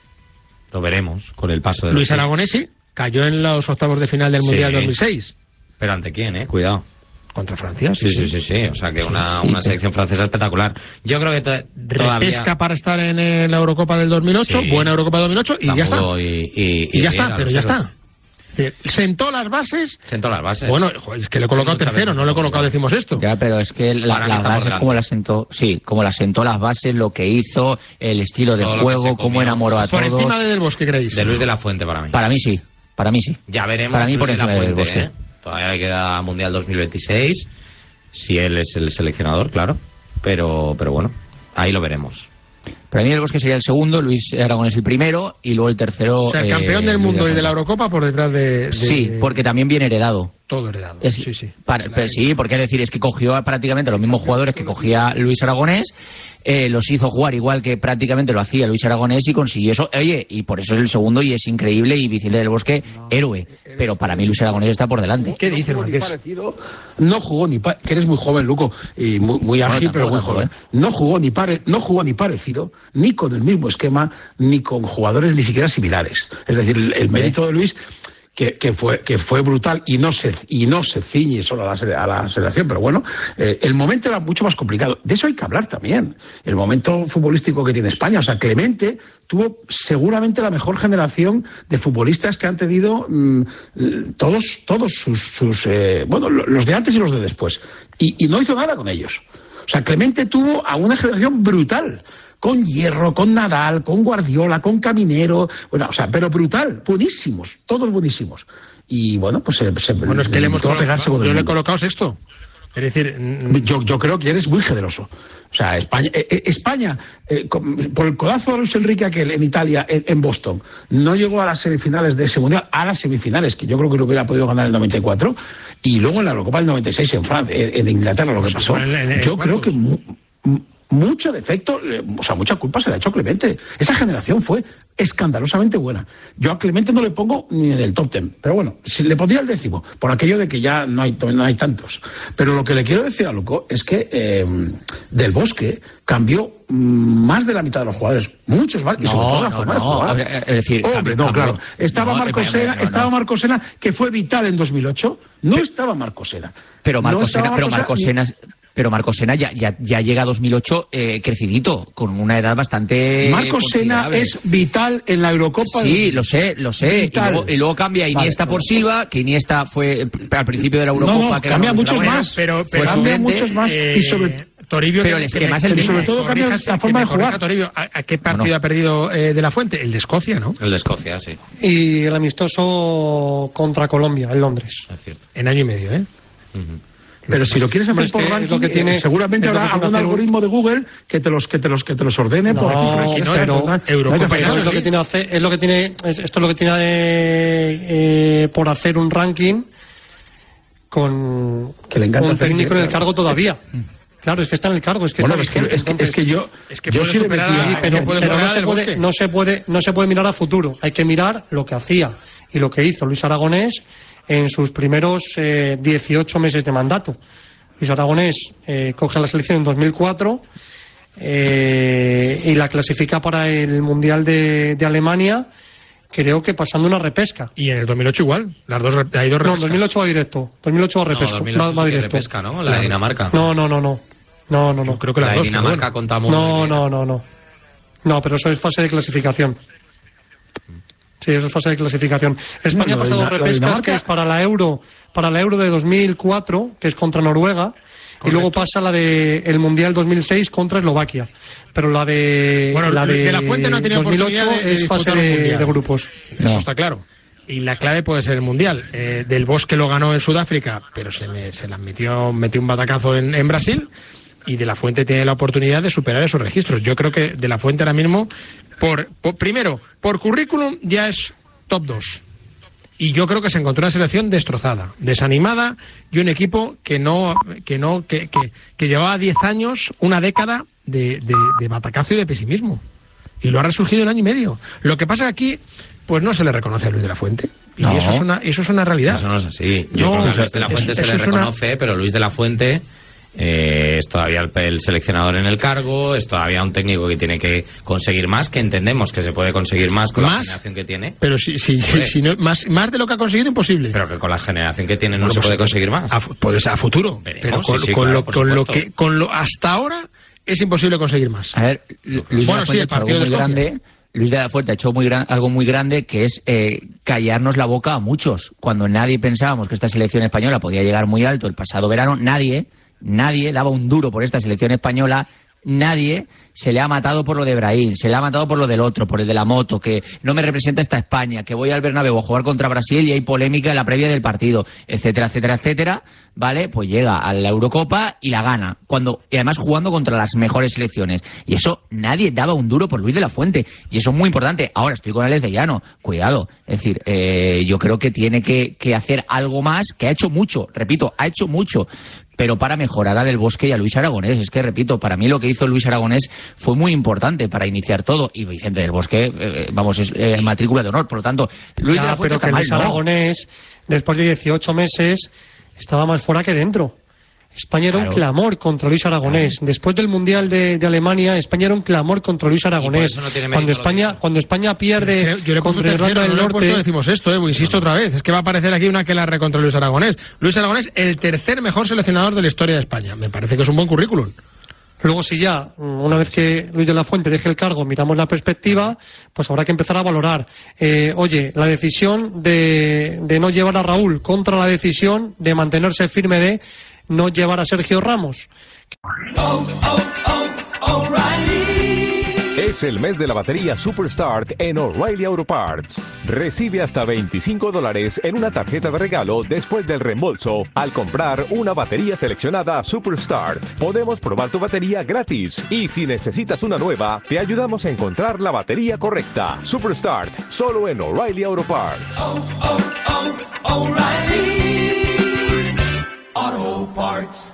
Speaker 5: lo veremos con el paso de
Speaker 3: Luis
Speaker 5: los
Speaker 3: Aragonés sí, cayó en los octavos de final del
Speaker 5: Sí.
Speaker 3: Mundial dos mil seis.
Speaker 5: Pero ¿ante quién, eh? Cuidado.
Speaker 3: Contra Francia,
Speaker 5: Sí,
Speaker 3: sí,
Speaker 5: sí, sí, sí. O sea, que una,
Speaker 3: Sí,
Speaker 5: una
Speaker 3: pero-
Speaker 5: selección francesa espectacular. Yo creo que to- todavía...
Speaker 3: Repesca para estar en eh, la Eurocopa del dos mil ocho,
Speaker 5: Sí.
Speaker 3: buena Eurocopa del dos mil ocho, y ya está.
Speaker 5: Tamudo Y, y,
Speaker 3: Y ya
Speaker 5: bien,
Speaker 3: está,
Speaker 5: a
Speaker 3: pero
Speaker 5: los
Speaker 3: ya
Speaker 5: héroes.
Speaker 3: está. Es decir, sentó las bases.
Speaker 5: Sentó las bases.
Speaker 3: Bueno, joder, es que le he colocado
Speaker 5: Otra vez
Speaker 3: tercero, no le he colocado decimos esto.
Speaker 1: Ya, pero es que la-
Speaker 5: Para mí
Speaker 1: las
Speaker 5: está por
Speaker 1: bases,
Speaker 5: delante.
Speaker 1: como las sentó, sí, como las sentó las bases, lo que hizo, el estilo de
Speaker 5: Todo lo que
Speaker 1: juego,
Speaker 5: se
Speaker 1: cómo
Speaker 5: comió.
Speaker 1: enamoró a
Speaker 3: Por
Speaker 1: todos.
Speaker 3: encima de Del Bosque, ¿creéis?
Speaker 5: De Luis de la Fuente para mí.
Speaker 1: Para mí sí, para mí sí.
Speaker 5: Ya veremos.
Speaker 1: Para mí
Speaker 5: Luis
Speaker 1: por
Speaker 5: de la
Speaker 1: encima del
Speaker 5: Fuente,
Speaker 1: Bosque.
Speaker 5: ¿eh? Todavía le queda Mundial dos mil veintiséis, si él es el seleccionador, claro. Pero, pero bueno, ahí lo veremos.
Speaker 1: Para mí el Bosque sería el segundo, Luis Aragonés el primero, y luego el tercero...
Speaker 3: O sea, el
Speaker 1: eh,
Speaker 3: campeón del
Speaker 1: Luis
Speaker 3: mundo y de
Speaker 1: Fuente.
Speaker 3: la Eurocopa por detrás de... de-
Speaker 1: Sí, porque también viene heredado.
Speaker 3: Todo heredado.
Speaker 1: Es-
Speaker 3: sí, sí.
Speaker 1: para- pero sí, porque es decir, es que cogió a prácticamente los mismos jugadores que cogía Luis Aragonés, eh, los hizo jugar igual que prácticamente lo hacía Luis Aragonés y consiguió eso. Oye, y por eso es el segundo y es increíble, y Vicente del Bosque, héroe. Pero para mí Luis Aragonés está por delante.
Speaker 3: ¿Qué dices,
Speaker 10: Ni
Speaker 3: Marqués?
Speaker 10: parecido, no jugó ni pa- que eres muy joven, Luco, y muy, muy ágil,
Speaker 1: Bueno,
Speaker 10: pero muy
Speaker 1: tampoco,
Speaker 10: joven.
Speaker 1: tampoco,
Speaker 10: No jugó ni pare, no jugó ni parecido, ni con el mismo esquema, ni con jugadores ni siquiera similares. Es decir, el, el mérito de Luis,
Speaker 6: que, que fue que fue brutal y no se y no se ciñe solo a la, a la selección, pero bueno, eh, el momento era mucho más complicado. De eso hay que hablar también. El momento futbolístico que tiene España. O sea, Clemente tuvo seguramente la mejor generación de futbolistas que han tenido mmm, todos todos sus, sus eh, bueno, los de antes y los de después. Y, y no hizo nada con ellos. O sea, Clemente tuvo a una generación brutal. Con Hierro, con Nadal, con Guardiola, con Caminero, bueno, o sea, pero brutal, buenísimos, todos buenísimos. Y bueno, pues se, se
Speaker 3: bueno, es que le hemos colocado, yo le he colocado sexto. Es decir,
Speaker 6: yo, yo creo que eres muy generoso. O sea, España, eh, España eh, con, por el codazo de Luis Enrique aquel en Italia, en, en Boston, no llegó a las semifinales de ese mundial, a las semifinales, que yo creo que no hubiera podido ganar en el noventa y cuatro, y luego en la Eurocopa del noventa y seis en Francia, en, en Inglaterra, lo que pasó. Yo creo que mu, mucho defecto, o sea, mucha culpa se le ha hecho a Clemente. Esa generación fue escandalosamente buena. Yo a Clemente no le pongo ni en el top ten, pero bueno, si le pondría el décimo, por aquello de que ya no hay, no hay tantos. Pero lo que le quiero decir a Luco es que eh, Del Bosque cambió más de la mitad de los jugadores, muchos más, y sobre
Speaker 1: no,
Speaker 6: todo la
Speaker 1: no,
Speaker 6: forma
Speaker 1: no,
Speaker 6: de jugar.
Speaker 1: Es decir,
Speaker 6: Hombre, no, claro. Estaba
Speaker 1: no,
Speaker 6: Marco Sena, no, estaba no. Marco Sena, que fue vital en dos mil ocho. No pero, estaba Marco Sena.
Speaker 1: Pero Marco
Speaker 6: no
Speaker 1: Sena, pero Marco Sena... Ni... Pero Marco Sena ya, ya, ya llega a dos mil ocho eh, crecidito, con una edad bastante...
Speaker 6: Marco Sena es vital en la Eurocopa.
Speaker 1: Sí, lo sé, lo sé. Y luego, y luego cambia Iniesta vale, por Silva, que Iniesta fue al principio de la Eurocopa...
Speaker 6: No, no,
Speaker 1: que
Speaker 6: cambia muchos más,
Speaker 3: pero, pero
Speaker 6: cambia muchos más.
Speaker 3: Eh,
Speaker 6: y sobre
Speaker 3: Toribio,
Speaker 1: pero el esquema es el mismo.
Speaker 6: Sobre todo cambia la forma de jugar.
Speaker 3: Toribio, ¿a, ¿a qué partido bueno. ha perdido eh, de la Fuente? El de Escocia, ¿no?
Speaker 5: El de Escocia, sí.
Speaker 12: Y el amistoso contra Colombia, en Londres.
Speaker 5: Es cierto.
Speaker 3: En año y medio, ¿eh?
Speaker 6: Uh-huh. Pero si lo quieres hacer
Speaker 12: es
Speaker 6: por
Speaker 12: que
Speaker 6: ranking,
Speaker 12: lo que tiene,
Speaker 6: eh, seguramente habrá algún algoritmo un... de Google que te los que te los que te los ordene
Speaker 12: no,
Speaker 6: por aquí. Por aquí
Speaker 12: no, pero Eurocopa no es lo que tiene hacer, es lo que tiene es, esto es lo que tiene eh, eh, por hacer un ranking con
Speaker 6: que le encanta
Speaker 12: un técnico en el cargo todavía.
Speaker 6: Claro,
Speaker 12: es que está en el cargo, es que
Speaker 6: bueno,
Speaker 12: está
Speaker 6: vigente. Es que, es que, es que yo,
Speaker 3: es que
Speaker 6: yo sí le metí
Speaker 3: a,
Speaker 12: pero, pero, pero no se puede, no se puede, no se puede mirar a futuro. Hay que mirar lo que hacía y lo que hizo Luis Aragonés en sus primeros eh, dieciocho meses de mandato. Luis Aragonés eh, coge a la selección en dos mil cuatro eh, y la clasifica para el Mundial de, de Alemania, creo que pasando una repesca.
Speaker 3: Y en el dos mil ocho igual, las dos, hay dos repescas.
Speaker 12: No, dos mil ocho va directo, dos mil ocho va repesca.
Speaker 5: No, dos mil ocho
Speaker 12: va, va
Speaker 5: sí
Speaker 12: directo.
Speaker 5: repesca, ¿no? La de Dinamarca.
Speaker 12: No, no, no, no. No, no, no.
Speaker 3: Creo que
Speaker 5: la
Speaker 3: las
Speaker 5: de
Speaker 3: dos,
Speaker 5: Dinamarca
Speaker 3: bueno.
Speaker 5: contamos.
Speaker 12: No, no, no, no. No, pero eso es fase de clasificación. Sí, eso es fase de clasificación. España
Speaker 6: no,
Speaker 12: ha pasado repescas Dinamarca... que es para la Euro, para la Euro de dos mil cuatro, que es contra Noruega. Correcto. Y luego pasa la de el Mundial dos mil seis contra Eslovaquia. Pero la de
Speaker 3: bueno,
Speaker 12: la de,
Speaker 3: de la Fuente no ha tenido
Speaker 12: dos mil ocho
Speaker 3: de, de
Speaker 12: es fase de, de grupos.
Speaker 3: No. Eso está claro. Y la clave puede ser el Mundial. Eh, Del Bosque lo ganó en Sudáfrica, pero se, me, se la metió, metió un batacazo en, en Brasil. Y De la Fuente tiene la oportunidad de superar esos registros. Yo creo que De la Fuente ahora mismo, por, por primero, por currículum ya es top dos. Y yo creo que se encontró una selección destrozada, desanimada, y un equipo que no que no que, que, que llevaba diez años, una década de, de, de batacazo y de pesimismo. Y lo ha resurgido en año y medio. Lo que pasa aquí, pues no se le reconoce a Luis de la Fuente. Y
Speaker 5: no,
Speaker 3: eso es una eso es una realidad.
Speaker 5: Eso no es así. Yo
Speaker 3: no,
Speaker 5: creo que a Luis de la Fuente es, se le reconoce, una... pero Luis de la Fuente... Eh, es todavía el, el seleccionador en el cargo, es todavía un técnico que tiene que conseguir más, que entendemos que se puede conseguir más con ¿Más? la generación que tiene.
Speaker 3: Pero si, si, si no, más, más de lo que ha conseguido, imposible.
Speaker 5: Pero que con la generación que tiene no
Speaker 3: bueno,
Speaker 5: se
Speaker 3: pues,
Speaker 5: puede conseguir más.
Speaker 3: A, pues a futuro.
Speaker 5: Veremos,
Speaker 3: pero con,
Speaker 5: sí, sí,
Speaker 3: con,
Speaker 5: claro,
Speaker 3: lo, con lo que con lo hasta ahora es imposible conseguir más.
Speaker 1: A ver, Luis
Speaker 3: bueno,
Speaker 1: sí,
Speaker 3: el partido
Speaker 1: muy grande. Luis de la Fuente ha hecho muy gran, algo muy grande, que es eh, callarnos la boca a muchos. Cuando nadie pensábamos que esta selección española podía llegar muy alto el pasado verano, nadie... Nadie daba un duro por esta selección española, nadie se le ha matado por lo de Brahim, se le ha matado por lo del otro, por el de la moto, que no me representa esta España, que voy al Bernabéu a jugar contra Brasil y hay polémica en la previa del partido, etcétera, etcétera, etcétera, ¿vale? Pues llega a la Eurocopa y la gana, cuando y además jugando contra las mejores selecciones. Y eso nadie daba un duro por Luis de la Fuente, y eso es muy importante. Ahora estoy con Alex de Llano, cuidado, es decir, eh, yo creo que tiene que, que hacer algo más, que ha hecho mucho, repito, ha hecho mucho, pero para mejorar a Del Bosque y a Luis Aragonés. Es que, repito, para mí lo que hizo Luis Aragonés fue muy importante para iniciar todo. Y Vicente Del Bosque, eh, vamos, es eh, matrícula de honor. Por lo tanto, Luis
Speaker 12: ya,
Speaker 1: de la Fuente
Speaker 12: pero
Speaker 1: está
Speaker 12: que
Speaker 1: mal,
Speaker 12: Luis
Speaker 1: ¿no?
Speaker 12: Aragonés, después de dieciocho meses, estaba más fuera que dentro. España era claro. un clamor contra Luis Aragonés. Claro. Después del Mundial de, de Alemania, España era un clamor contra Luis Aragonés. No cuando España cuando España pierde
Speaker 3: yo le contra Irlanda del no Norte... Puesto, decimos esto, eh, insisto otra vez. Es que va a aparecer aquí una que la contra Luis Aragonés. Luis Aragonés, el tercer mejor seleccionador de la historia de España. Me parece que es un buen currículum.
Speaker 12: Luego, si ya, una vez que Luis de la Fuente deje el cargo, miramos la perspectiva, pues habrá que empezar a valorar. Eh, oye, la decisión de, de no llevar a Raúl contra la decisión de mantenerse firme de no llevar a Sergio Ramos.
Speaker 21: Oh, oh, oh, O'Reilly. Es el mes de la batería Superstart en O'Reilly Auto Parts. Recibe hasta veinticinco dólares en una tarjeta de regalo después del reembolso al comprar una batería seleccionada Superstart. Podemos probar tu batería gratis y si necesitas una nueva, te ayudamos a encontrar la batería correcta. Superstart, solo en O'Reilly Auto Parts. Oh, oh, oh, O'Reilly Auto Parts.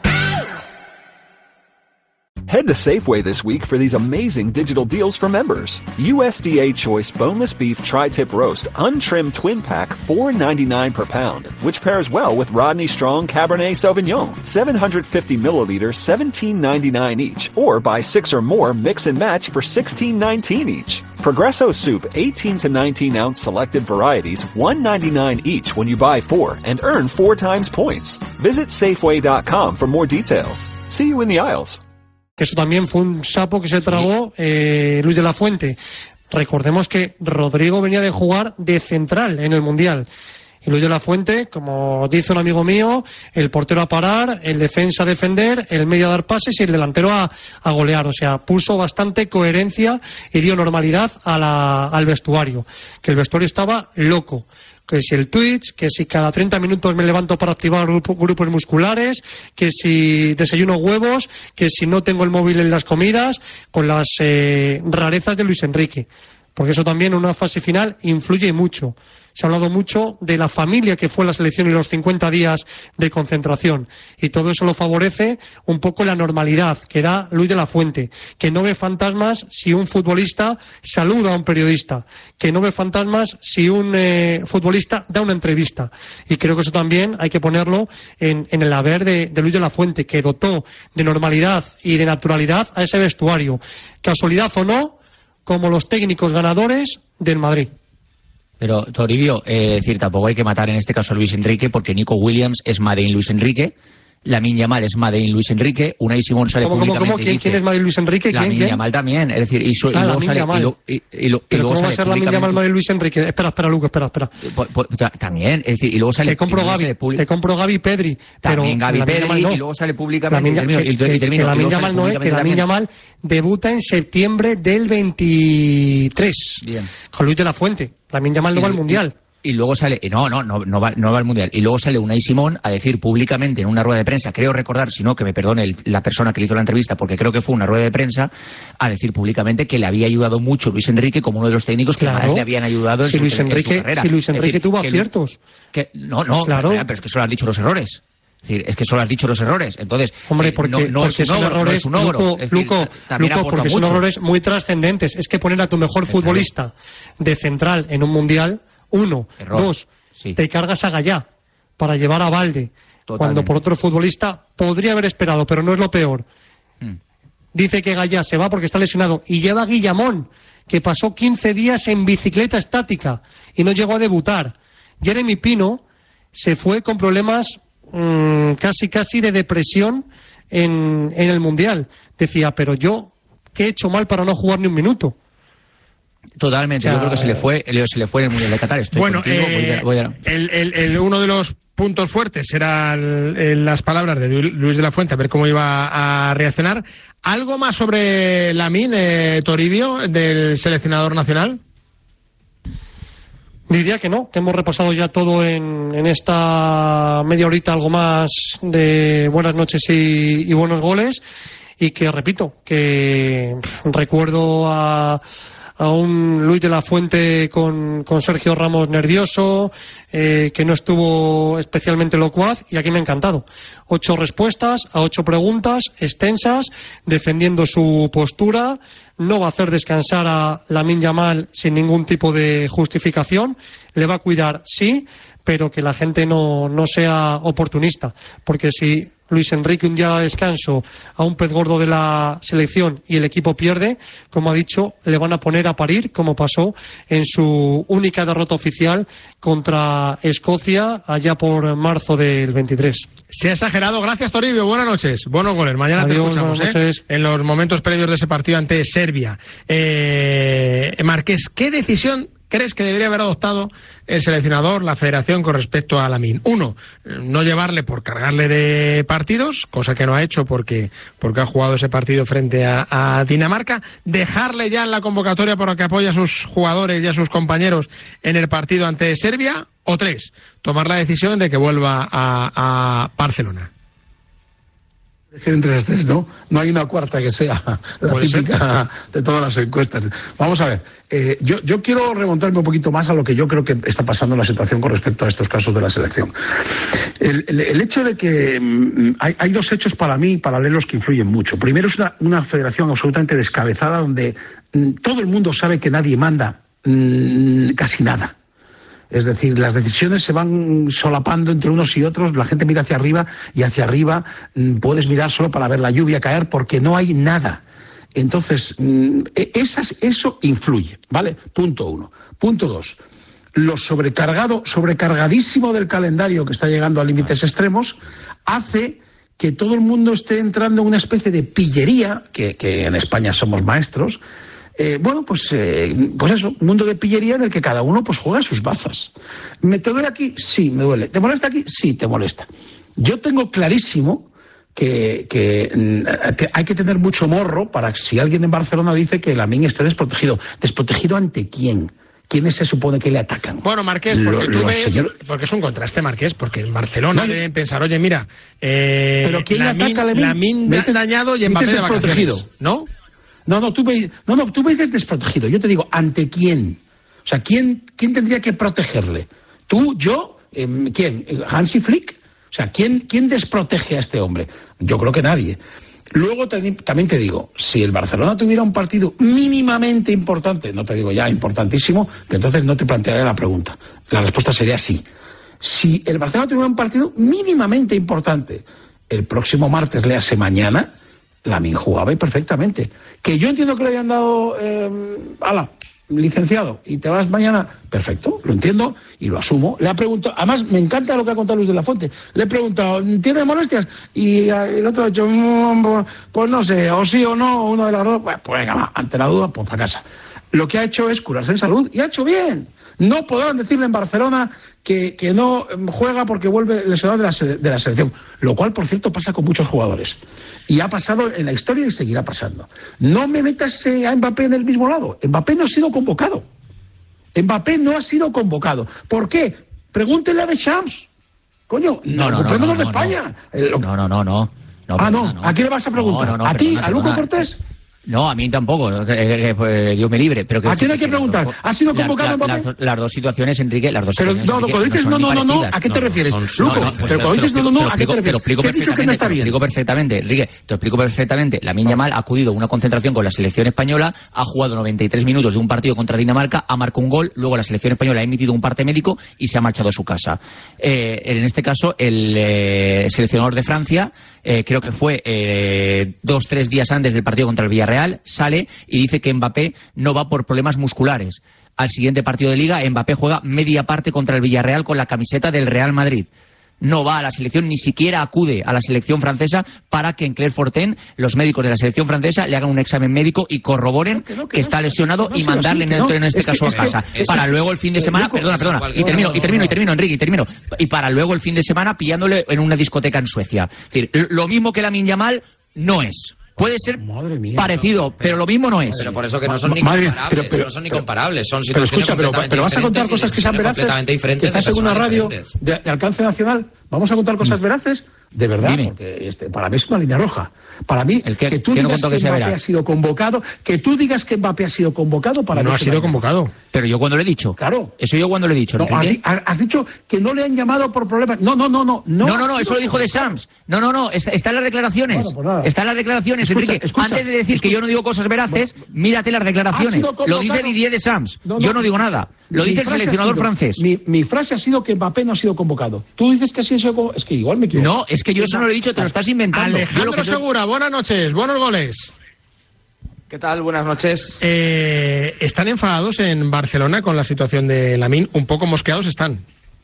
Speaker 7: Head to Safeway this week for these amazing digital deals for members. U S D A Choice Boneless Beef Tri-Tip Roast Untrimmed Twin Pack four ninety-nine per pound, which pairs well with Rodney Strong Cabernet Sauvignon, seven hundred fifty milliliters, seventeen ninety-nine each, or buy six or more mix and match for sixteen nineteen each. Progresso Soup eighteen to nineteen ounce selected varieties, one ninety-nine each when you buy four and earn four times points. Visit Safeway dot com for more details. See you in the aisles.
Speaker 12: Que eso también fue un sapo que se tragó eh, Luis de la Fuente. Recordemos que Rodrigo venía de jugar de central en el Mundial. Y Luis de la Fuente, como dice un amigo mío, el portero a parar, el defensa a defender, el medio a dar pases y el delantero a, a golear. O sea, puso bastante coherencia y dio normalidad a la, al vestuario. Que el vestuario estaba loco. Que si el Twitch, que si cada treinta minutos me levanto para activar grupo, grupos musculares, que si desayuno huevos, que si no tengo el móvil en las comidas, con las eh, rarezas de Luis Enrique. Porque eso también en una fase final influye mucho. Se ha hablado mucho de la familia que fue la selección y los cincuenta días de concentración. Y todo eso lo favorece un poco la normalidad que da Luis de la Fuente. Que no ve fantasmas si un futbolista saluda a un periodista. Que no ve fantasmas si un eh, futbolista da una entrevista. Y creo que eso también hay que ponerlo en, en el haber de, de Luis de la Fuente, que dotó de normalidad y de naturalidad a ese vestuario. Casualidad o no, como los técnicos ganadores del Madrid.
Speaker 1: Pero, Toribio, eh, decir, tampoco hay que matar en este caso a Luis Enrique, porque Nico Williams es Made in Luis Enrique, Lamine Yamal es Made in Luis Enrique, Unai Simón sale
Speaker 12: ¿Cómo,
Speaker 1: públicamente
Speaker 12: cómo, cómo? ¿Quién, ¿Quién es Made in Luis Enrique?
Speaker 1: Lamine Yamal también, es decir, y, su, ah, y luego sale... Y, lo, y, y, lo,
Speaker 12: ¿Pero
Speaker 1: y luego
Speaker 12: cómo
Speaker 1: sale
Speaker 12: va a ser Lamine Yamal Made in Luis Enrique? Espera, espera, Luca, espera, espera.
Speaker 1: Pues, pues, también, es decir, y luego sale...
Speaker 12: Te compro Gavi, te compro Gavi Pedri.
Speaker 1: También Gavi Pedri, no. Y luego sale públicamente... Lamine, y termino, que, y termino,
Speaker 12: que Lamine Yamal no es, que Lamine Yamal debuta en septiembre del veintitrés.
Speaker 1: Bien.
Speaker 12: Con Luis de la Fuente. Lamine Yamal no va al Mundial.
Speaker 1: Y luego sale, no, no, no, no va, no va al Mundial. Y luego sale Unai Simón a decir públicamente en una rueda de prensa, creo recordar, si no, que me perdone el, la persona que le hizo la entrevista, porque creo que fue una rueda de prensa, a decir públicamente que le había ayudado mucho Luis Enrique como uno de los técnicos que claro. más le habían ayudado en,
Speaker 12: si
Speaker 1: su,
Speaker 12: Luis Enrique,
Speaker 1: en su carrera.
Speaker 12: Si Luis Enrique decir, tuvo aciertos.
Speaker 1: Que, no, no, claro. pero es que solo has dicho los errores. Es decir, es que solo has dicho los errores. Entonces,
Speaker 12: hombre, porque,
Speaker 1: no, no
Speaker 12: porque
Speaker 1: es un ogro,
Speaker 12: son errores,
Speaker 1: no es un ogro.
Speaker 12: Luco,
Speaker 1: es decir,
Speaker 12: Luco, Luco porque
Speaker 1: mucho.
Speaker 12: son errores muy trascendentes. Es que poner a tu mejor futbolista de central en un Mundial, uno, Error. dos, sí. te cargas a Gallá para llevar a Balde, Totalmente. Cuando por otro futbolista podría haber esperado, pero no es lo peor. Hmm. Dice que Gallá se va porque está lesionado y lleva a Guillamón, que pasó quince días en bicicleta estática y no llegó a debutar. Jeremy Pino se fue con problemas mmm, casi casi de depresión en, en el Mundial. Decía, pero yo, ¿qué he hecho mal para no jugar ni un minuto?
Speaker 1: Totalmente, o sea, yo creo que se le fue se le fue en el Mundial de Qatar. Estoy
Speaker 3: bueno,
Speaker 1: contigo,
Speaker 3: eh,
Speaker 1: voy a, voy a...
Speaker 3: El, el, el, uno de los puntos fuertes eran las palabras de Luis de la Fuente, a ver cómo iba a reaccionar. ¿Algo más sobre Lamine, eh, Toribio, del seleccionador nacional?
Speaker 12: Diría que no, que hemos repasado ya todo en, en esta media horita, algo más de buenas noches y, y buenos goles, y que, repito, que pff, recuerdo a... a un Luis de la Fuente con, con Sergio Ramos nervioso, eh, que no estuvo especialmente locuaz, y aquí me ha encantado. Ocho respuestas a ocho preguntas extensas, defendiendo su postura. No va a hacer descansar a Lamine Yamal sin ningún tipo de justificación. Le va a cuidar, sí, pero que la gente no, no sea oportunista. Porque si Luis Enrique un día de descanso a un pez gordo de la selección y el equipo pierde, como ha dicho, le van a poner a parir, como pasó en su única derrota oficial contra Escocia allá por marzo del veintitrés.
Speaker 3: Se ha exagerado. Gracias, Toribio. Buenas noches. Buenos goles. Mañana Adiós, te escuchamos, buenas noches. ¿eh? En los momentos previos de ese partido ante Serbia. Eh, Marqués, ¿qué decisión crees que debería haber adoptado el seleccionador, la federación, con respecto a Lamine? Uno, no llevarle por cargarle de partidos, cosa que no ha hecho porque, porque ha jugado ese partido frente a, a Dinamarca. Dejarle ya en la convocatoria para que apoye a sus jugadores y a sus compañeros en el partido ante Serbia. O tres, tomar la decisión de que vuelva a, a Barcelona.
Speaker 6: Entre las tres, ¿no? No hay una cuarta que sea la típica de todas las encuestas. Vamos a ver, eh, yo, yo quiero remontarme un poquito más a lo que yo creo que está pasando en la situación con respecto a estos casos de la selección. El, el, el hecho de que mm, hay, hay dos hechos para mí paralelos que influyen mucho. Primero, es una, una federación absolutamente descabezada donde mm, todo el mundo sabe que nadie manda mm, casi nada. Es decir, las decisiones se van solapando entre unos y otros, la gente mira hacia arriba y hacia arriba mmm, puedes mirar solo para ver la lluvia caer porque no hay nada. Entonces, mmm, esas, eso influye, ¿vale? Punto uno. Punto dos. Lo sobrecargado, sobrecargadísimo del calendario que está llegando a límites extremos hace que todo el mundo esté entrando en una especie de pillería, que, que en España somos maestros. Eh, bueno, pues, eh, pues eso, un mundo de pillería en el que cada uno pues juega sus bazas. ¿Me te duele aquí? Sí, me duele. ¿Te molesta aquí? Sí, te molesta. Yo tengo clarísimo que, que, que hay que tener mucho morro para si alguien en Barcelona dice que Lamine esté desprotegido. ¿Desprotegido ante quién? ¿Quiénes se supone que le atacan?
Speaker 3: Bueno, Marqués, porque Lo, tú ves, señor... porque es un contraste, Marqués, porque en Barcelona no, deben pensar, oye, mira, eh,
Speaker 6: ¿pero quién
Speaker 3: Lamine,
Speaker 6: ataca a Lamine?
Speaker 3: Lamine me has dañado y Mbappé de vacaciones, ¿no?
Speaker 6: No, no, tú me, no, no, tú me dices desprotegido. Yo te digo, ¿ante quién? O sea, ¿quién, quién tendría que protegerle? ¿Tú, yo? Eh, ¿Quién? ¿Hansi Flick? O sea, ¿quién, ¿quién desprotege a este hombre? Yo creo que nadie. Luego también te digo, si el Barcelona tuviera un partido mínimamente importante, no te digo ya importantísimo, que entonces no te plantearé la pregunta. La respuesta sería sí. Si el Barcelona tuviera un partido mínimamente importante, el próximo martes, léase mañana, Lamine jugaba y perfectamente. Que yo entiendo que le hayan dado, eh, ala, licenciado, y te vas mañana, perfecto, lo entiendo y lo asumo. Le ha preguntado, además me encanta lo que ha contado Luis de la Fuente, le he preguntado, ¿tiene molestias? Y el otro ha dicho, mmm, pues no sé, o sí o no, uno de los dos, pues venga, va, ante la duda, pues para casa. Lo que ha hecho es curarse en salud y ha hecho bien. No podrán decirle en Barcelona que, que no juega porque vuelve lesionado de la, de la selección, lo cual, por cierto, pasa con muchos jugadores. Y ha pasado en la historia y seguirá pasando. No me metas a Mbappé en el mismo lado. Mbappé no ha sido convocado. Mbappé no ha sido convocado. ¿Por qué? Pregúntele a Deschamps. Coño,
Speaker 1: no, no, no, no,
Speaker 6: no,
Speaker 1: de
Speaker 6: no,
Speaker 1: España. No, no, no, no. no
Speaker 6: ah, no. no. ¿A quién le vas a preguntar? No, no, no, ¿A ti? Perdona, ¿A Luco perdona. Cortés?
Speaker 1: No, a mí tampoco, que, que, que Dios me libre. Pero que,
Speaker 6: ¿a quién hay que preguntar? ¿Ha sido convocado Mbappé?
Speaker 1: La, la, las dos situaciones, Enrique, las dos
Speaker 6: pero,
Speaker 1: situaciones.
Speaker 6: Pero no, cuando dices no, no, no, no, ¿a qué te refieres? Luco, pero cuando dices no, no, no, ¿a qué te refieres?
Speaker 1: Te lo explico
Speaker 6: ¿Qué has dicho que no está bien?
Speaker 1: Te lo explico perfectamente, Enrique, te lo explico perfectamente. Lamine Yamal ha acudido a una concentración con la selección española, ha jugado noventa y tres minutos de un partido contra Dinamarca, ha marcado un gol, luego la selección española ha emitido un parte médico y se ha marchado a su casa. Eh, en este caso, el eh, seleccionador de Francia, eh, creo que fue eh, dos, tres días antes del partido contra el Villarreal, sale y dice que Mbappé no va por problemas musculares. Al siguiente partido de Liga, Mbappé juega media parte contra el Villarreal con la camiseta del Real Madrid. No va a la selección, ni siquiera acude a la selección francesa para que en Clairefontaine los médicos de la selección francesa le hagan un examen médico y corroboren que, no, que, que está lesionado y mandarle en, el, en este caso a casa. Para luego el fin de semana, perdona, perdona, y termino, y termino, y termino, Enrique, y termino. Y para luego el fin de semana pillándole en una discoteca en Suecia. Es decir, lo mismo que Lamine Yamal no es. Puede ser mía, parecido, pero, pero lo mismo no es.
Speaker 5: Pero por eso que no son ni comparables, pero, pero, no son ni comparables, son
Speaker 6: pero escucha, pero, pero vas a contar cosas que sean veraces, que estás en una radio de, de alcance nacional, vamos a contar cosas veraces, de verdad, Dime. Porque este, para mí es una línea roja. Para mí, el que, que tú digas no que, que Mbappé ha sido convocado, que tú digas que Mbappé ha sido convocado, para
Speaker 3: no
Speaker 6: mí
Speaker 3: ha sido convocado.
Speaker 1: Pero yo cuando le he dicho.
Speaker 6: Claro.
Speaker 1: Eso yo cuando le he dicho.
Speaker 6: No, has dicho que no le han llamado por problemas. No, no, no, no.
Speaker 1: No, no, no, no eso lo dijo de Sams. No, no, no, está, está en las declaraciones. Bueno, pues está en las declaraciones, escucha, Enrique. Escucha, Antes de decir escucha, que yo no digo cosas veraces, bueno, mírate las declaraciones. Lo dice Didier de Sams. No, no, yo no digo nada. Lo dice el seleccionador
Speaker 6: sido,
Speaker 1: francés.
Speaker 6: Mi, mi frase ha sido que Mbappé no ha sido convocado. Tú dices que sí ha sido convocado. Es que igual me equivoco.
Speaker 1: No, es es que yo eso no lo he dicho, te lo estás inventando.
Speaker 3: Alejandro
Speaker 1: que...
Speaker 3: Segura, buenas noches, buenos goles.
Speaker 2: ¿Qué tal? Buenas noches.
Speaker 3: Eh, ¿Están enfadados en Barcelona con la situación de Lamine? Un poco mosqueados están.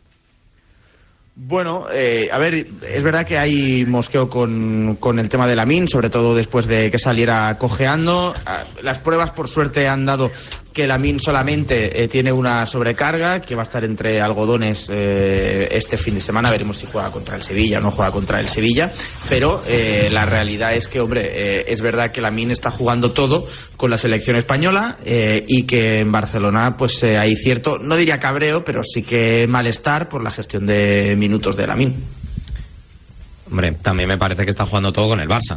Speaker 2: Bueno, eh, a ver, es verdad que hay mosqueo con, con el tema de Lamine, sobre todo después de que saliera cojeando. Las pruebas, por suerte, han dado que Lamine solamente eh, tiene una sobrecarga, que va a estar entre algodones eh, este fin de semana. Veremos si juega contra el Sevilla o no juega contra el Sevilla. Pero eh, la realidad es que, hombre, eh, es verdad que Lamine está jugando todo con la selección española eh, y que en Barcelona pues eh, hay cierto, no diría cabreo, pero sí que malestar por la gestión de minutos de Lamine.
Speaker 5: Hombre, también me parece que está jugando todo con el Barça.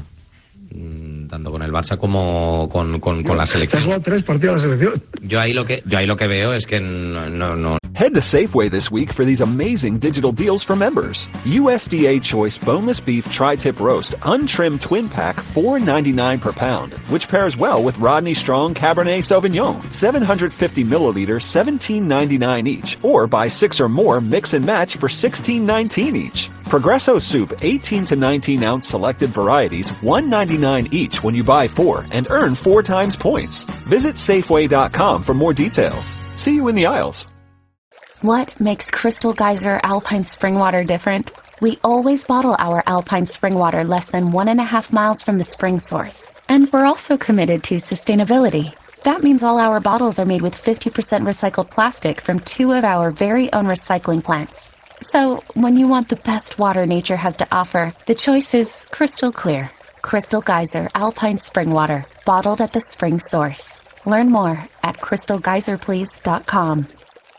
Speaker 5: Tanto con el Barça como con, con, con la selección.
Speaker 6: Ha jugado tres partidos de la selección.
Speaker 5: Yo ahí lo que yo ahí lo que veo es que no, no, no.
Speaker 21: Head to Safeway this week for these amazing digital deals for members. U S D A Choice Boneless Beef Tri-Tip Roast Untrimmed Twin Pack, four ninety-nine per pound, which pairs well with Rodney Strong Cabernet Sauvignon, seven hundred fifty milliliters, seventeen ninety-nine each, or buy six or more, mix and match for sixteen nineteen each. Progresso Soup, eighteen to nineteen ounce selected varieties, one ninety-nine each when you buy four, and earn four times points. Visit Safeway dot com for more details. See you in the aisles.
Speaker 8: What makes Crystal Geyser Alpine Spring Water different? We always bottle our Alpine Spring Water less than one and a half miles from the spring source. And we're also committed to sustainability. That means all our bottles are made with fifty percent recycled plastic from two of our very own recycling plants. So, when you want the best water nature has to offer, the choice is crystal clear. Crystal Geyser Alpine Spring Water, bottled at the spring source. Learn more at crystal geyser please dot com.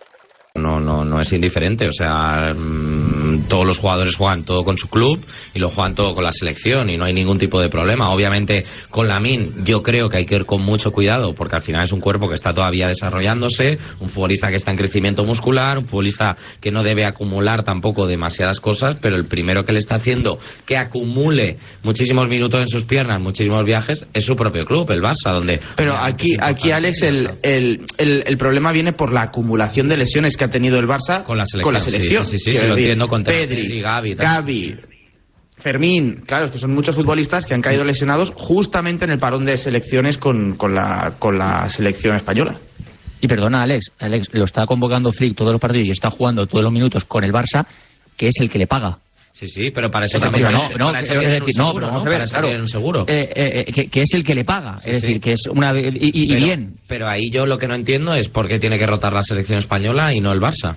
Speaker 5: No, no, no es indiferente, o sea, mmm, todos los jugadores juegan todo con su club y lo juegan todo con la selección y no hay ningún tipo de problema. Obviamente con Lamine yo creo que hay que ir con mucho cuidado porque al final es un cuerpo que está todavía desarrollándose, un futbolista que está en crecimiento muscular, un futbolista que no debe acumular tampoco demasiadas cosas, pero el primero que le está haciendo que acumule muchísimos minutos en sus piernas, muchísimos viajes, es su propio club, el Barça, donde...
Speaker 2: Pero aquí, aquí Alex, el, el, el, el problema viene por la acumulación de lesiones que ha tenido el Barça
Speaker 5: con la selección.
Speaker 2: Con la selección.
Speaker 5: Sí, sí, sí, sí, sí lo entiendo con
Speaker 2: Pedri,
Speaker 5: Gavi,
Speaker 2: Gavi, Fermín, claro, es que son muchos futbolistas que han caído lesionados justamente en el parón de selecciones con, con, la, con la selección española.
Speaker 1: Y perdona, Alex, Alex, lo está convocando Flick todos los partidos y está jugando todos los minutos con el Barça, que es el que le paga.
Speaker 5: Sí, sí, pero para eso
Speaker 1: también no, no,
Speaker 5: para eso
Speaker 1: es decir, no, pero vamos a ver, claro,
Speaker 5: un seguro.
Speaker 1: Eh, eh, que, que es el que le paga, sí, es decir, sí. que es una y, y,
Speaker 5: pero,
Speaker 1: y bien.
Speaker 5: Pero ahí yo lo que no entiendo es por qué tiene que rotar la selección española y no el Barça.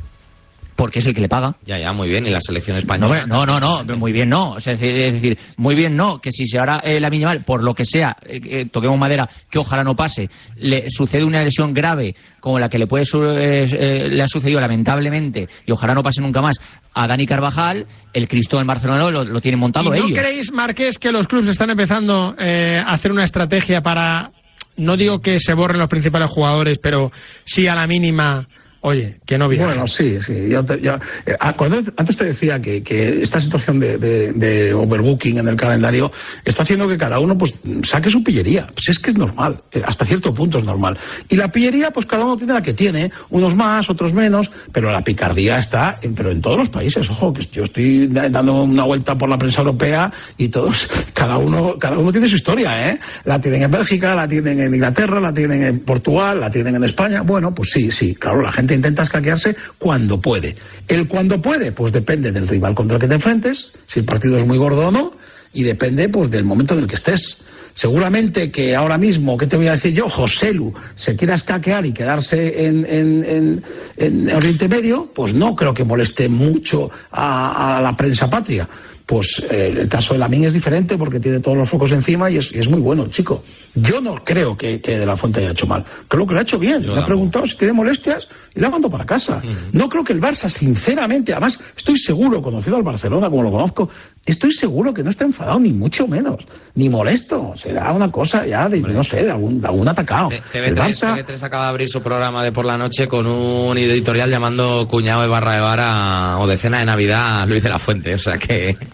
Speaker 1: Porque es el que le paga.
Speaker 5: Ya, ya, muy bien. ¿Y la selección española?
Speaker 1: No, no, no, no muy bien no. Es decir, es decir muy bien no. Que si se hará eh, la minimal, por lo que sea, eh, eh, toquemos madera, que ojalá no pase, le sucede una lesión grave como la que le puede su eh, eh, le ha sucedido lamentablemente, y ojalá no pase nunca más, a Dani Carvajal, el Cristo en Barcelona lo, lo tienen montado
Speaker 3: ¿Y no
Speaker 1: ellos.
Speaker 3: ¿No creéis, Marqués, que los clubes están empezando eh, a hacer una estrategia para, no digo que se borren los principales jugadores, pero sí a la mínima... Oye, que no viaje.
Speaker 6: Bueno, sí, sí. Yo te, yo, eh, cuando, antes te decía que, que esta situación de, de, de overbooking en el calendario está haciendo que cada uno pues saque su pillería. Pues es que es normal, eh, hasta cierto punto es normal. Y la pillería, pues cada uno tiene la que tiene, unos más, otros menos, pero la picardía está, en, pero en todos los países. Ojo, que yo estoy dando una vuelta por la prensa europea y todos, cada uno, cada uno tiene su historia, ¿eh? La tienen en Bélgica, la tienen en Inglaterra, la tienen en Portugal, la tienen en España. Bueno, pues sí, sí, claro, la gente intenta escaquearse cuando puede. El cuando puede, pues depende del rival contra el que te enfrentes, si el partido es muy gordo o no, y depende pues del momento en el que estés. Seguramente que ahora mismo, ¿qué te voy a decir yo? Joselu se quiera escaquear y quedarse en, en, en, en Oriente Medio, pues no creo que moleste mucho a, a la prensa patria. Pues eh, el caso de Lamine es diferente porque tiene todos los focos encima y es, y es muy bueno el chico. Yo no creo que, que De La Fuente haya hecho mal. Creo que lo ha hecho bien. Yo le ha preguntado si tiene molestias y le ha mandado para casa. Uh-huh. No creo que el Barça, sinceramente, además, estoy seguro, conocido al Barcelona como lo conozco, estoy seguro que no está enfadado, ni mucho menos, ni molesto. Será una cosa ya de, no sé, de algún, de algún atacado.
Speaker 5: T V tres, Barça... T V tres acaba de abrir su programa de por la noche con un editorial llamando cuñado de barra de vara o de cena de Navidad a Luis de la Fuente. O sea que...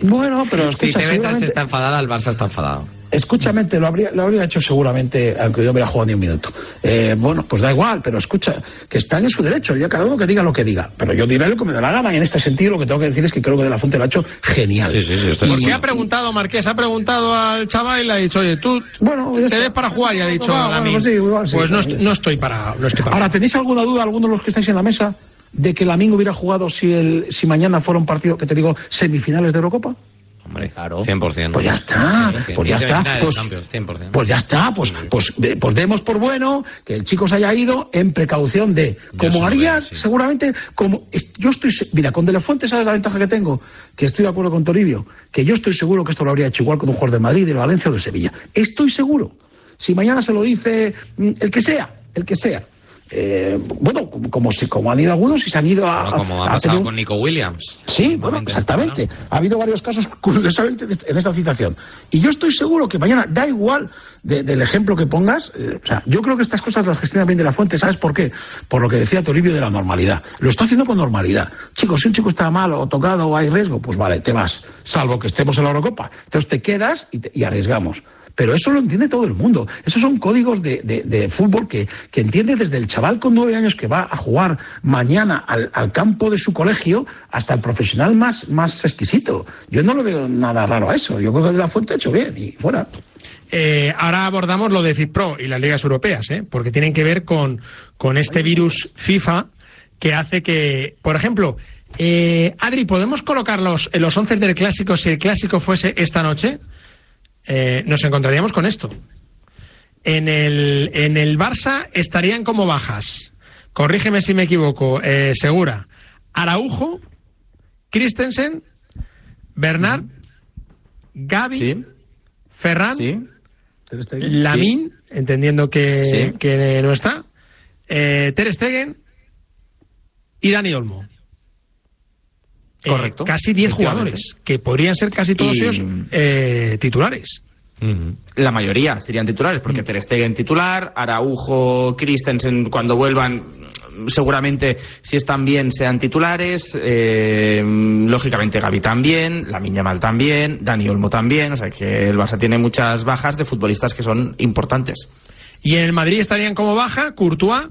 Speaker 6: Bueno, pero
Speaker 5: si
Speaker 6: escucha,
Speaker 5: T V tres
Speaker 6: seguramente...
Speaker 5: está enfadada, el Barça está enfadado.
Speaker 6: Escúchame, te lo habría, lo habría hecho seguramente, aunque yo no hubiera jugado ni un minuto. Eh, bueno, pues da igual, pero escucha, que están en su derecho, ya cada uno que diga lo que diga. Pero yo diré lo que me da la gana, y en este sentido lo que tengo que decir es que creo que De La Fuente lo ha hecho genial.
Speaker 5: Sí, sí, sí. Estoy...
Speaker 3: ¿Por qué ha preguntado Marqués? Ha preguntado al chaval y le ha dicho, oye, tú
Speaker 6: bueno,
Speaker 3: te ves para jugar, y ha dicho a Lamine, pues, sí, igual, sí, pues no, est no estoy para... No estoy para
Speaker 6: Ahora, ¿tenéis alguna duda, alguno de los que estáis en la mesa, de que Lamine hubiera jugado si, el, si mañana fuera un partido, que te digo, semifinales de Eurocopa?
Speaker 5: Hombre, claro. cien por ciento.
Speaker 6: Pues ya está,
Speaker 5: cien por ciento.
Speaker 6: pues ya está. Pues,
Speaker 5: cien por ciento.
Speaker 6: pues ya está, pues, pues, pues demos por bueno que el chico se haya ido en precaución de, como haría, sí. seguramente, como yo estoy, mira, con De La Fuente, ¿sabes la ventaja que tengo? Que estoy de acuerdo con Toribio, que yo estoy seguro que esto lo habría hecho igual con un jugador de Madrid, de Valencia o de Sevilla. Estoy seguro. Si mañana se lo dice el que sea, el que sea. Eh, bueno, como, si, como han ido algunos y se han ido a...
Speaker 5: Bueno, como ha
Speaker 6: a,
Speaker 5: pasado
Speaker 6: a
Speaker 5: con Nico Williams.
Speaker 6: Sí, bueno, exactamente. Ha habido varios casos, curiosamente, en esta citación. Y yo estoy seguro que mañana, da igual de, del ejemplo que pongas, eh, o sea, yo creo que estas cosas las gestiona bien De La Fuente. ¿Sabes por qué? Por lo que decía Toribio de la normalidad. Lo está haciendo con normalidad. Chicos, si un chico está mal o tocado o hay riesgo, pues vale, te vas. Salvo que estemos en la Eurocopa. Entonces te quedas y, te, y arriesgamos. Pero eso lo entiende todo el mundo. Esos son códigos de, de, de fútbol que, que entiende desde el chaval con nueve años que va a jugar mañana al, al campo de su colegio hasta el profesional más, más exquisito. Yo no lo veo nada raro a eso. Yo creo que De La Fuente ha hecho bien y fuera.
Speaker 3: Eh, ahora abordamos lo de FIFPro y las ligas europeas, ¿eh? Porque tienen que ver con, con este virus FIFA que hace que, por ejemplo, eh, Adri, ¿podemos colocar los, los once del Clásico si el Clásico fuese esta noche? Eh, nos encontraríamos con esto. En el, en el Barça estarían como bajas, corrígeme si me equivoco, eh, Segura, Araujo, Christensen, Bernat, Gavi, sí. Ferran, sí. Lamine, sí. entendiendo que, sí. que no está, eh, Ter Stegen y Dani Olmo.
Speaker 2: Correcto.
Speaker 3: Eh, casi diez jugadores, que podrían ser casi todos y... ellos eh, titulares.
Speaker 2: Uh-huh. La mayoría serían titulares, porque uh-huh. Ter Stegen titular, Araujo, Christensen cuando vuelvan, seguramente si están bien sean titulares, eh, lógicamente Gavi también, Lamine Yamal también, Dani Olmo también, o sea que el Barça tiene muchas bajas de futbolistas que son importantes.
Speaker 3: Y en el Madrid estarían como baja Courtois,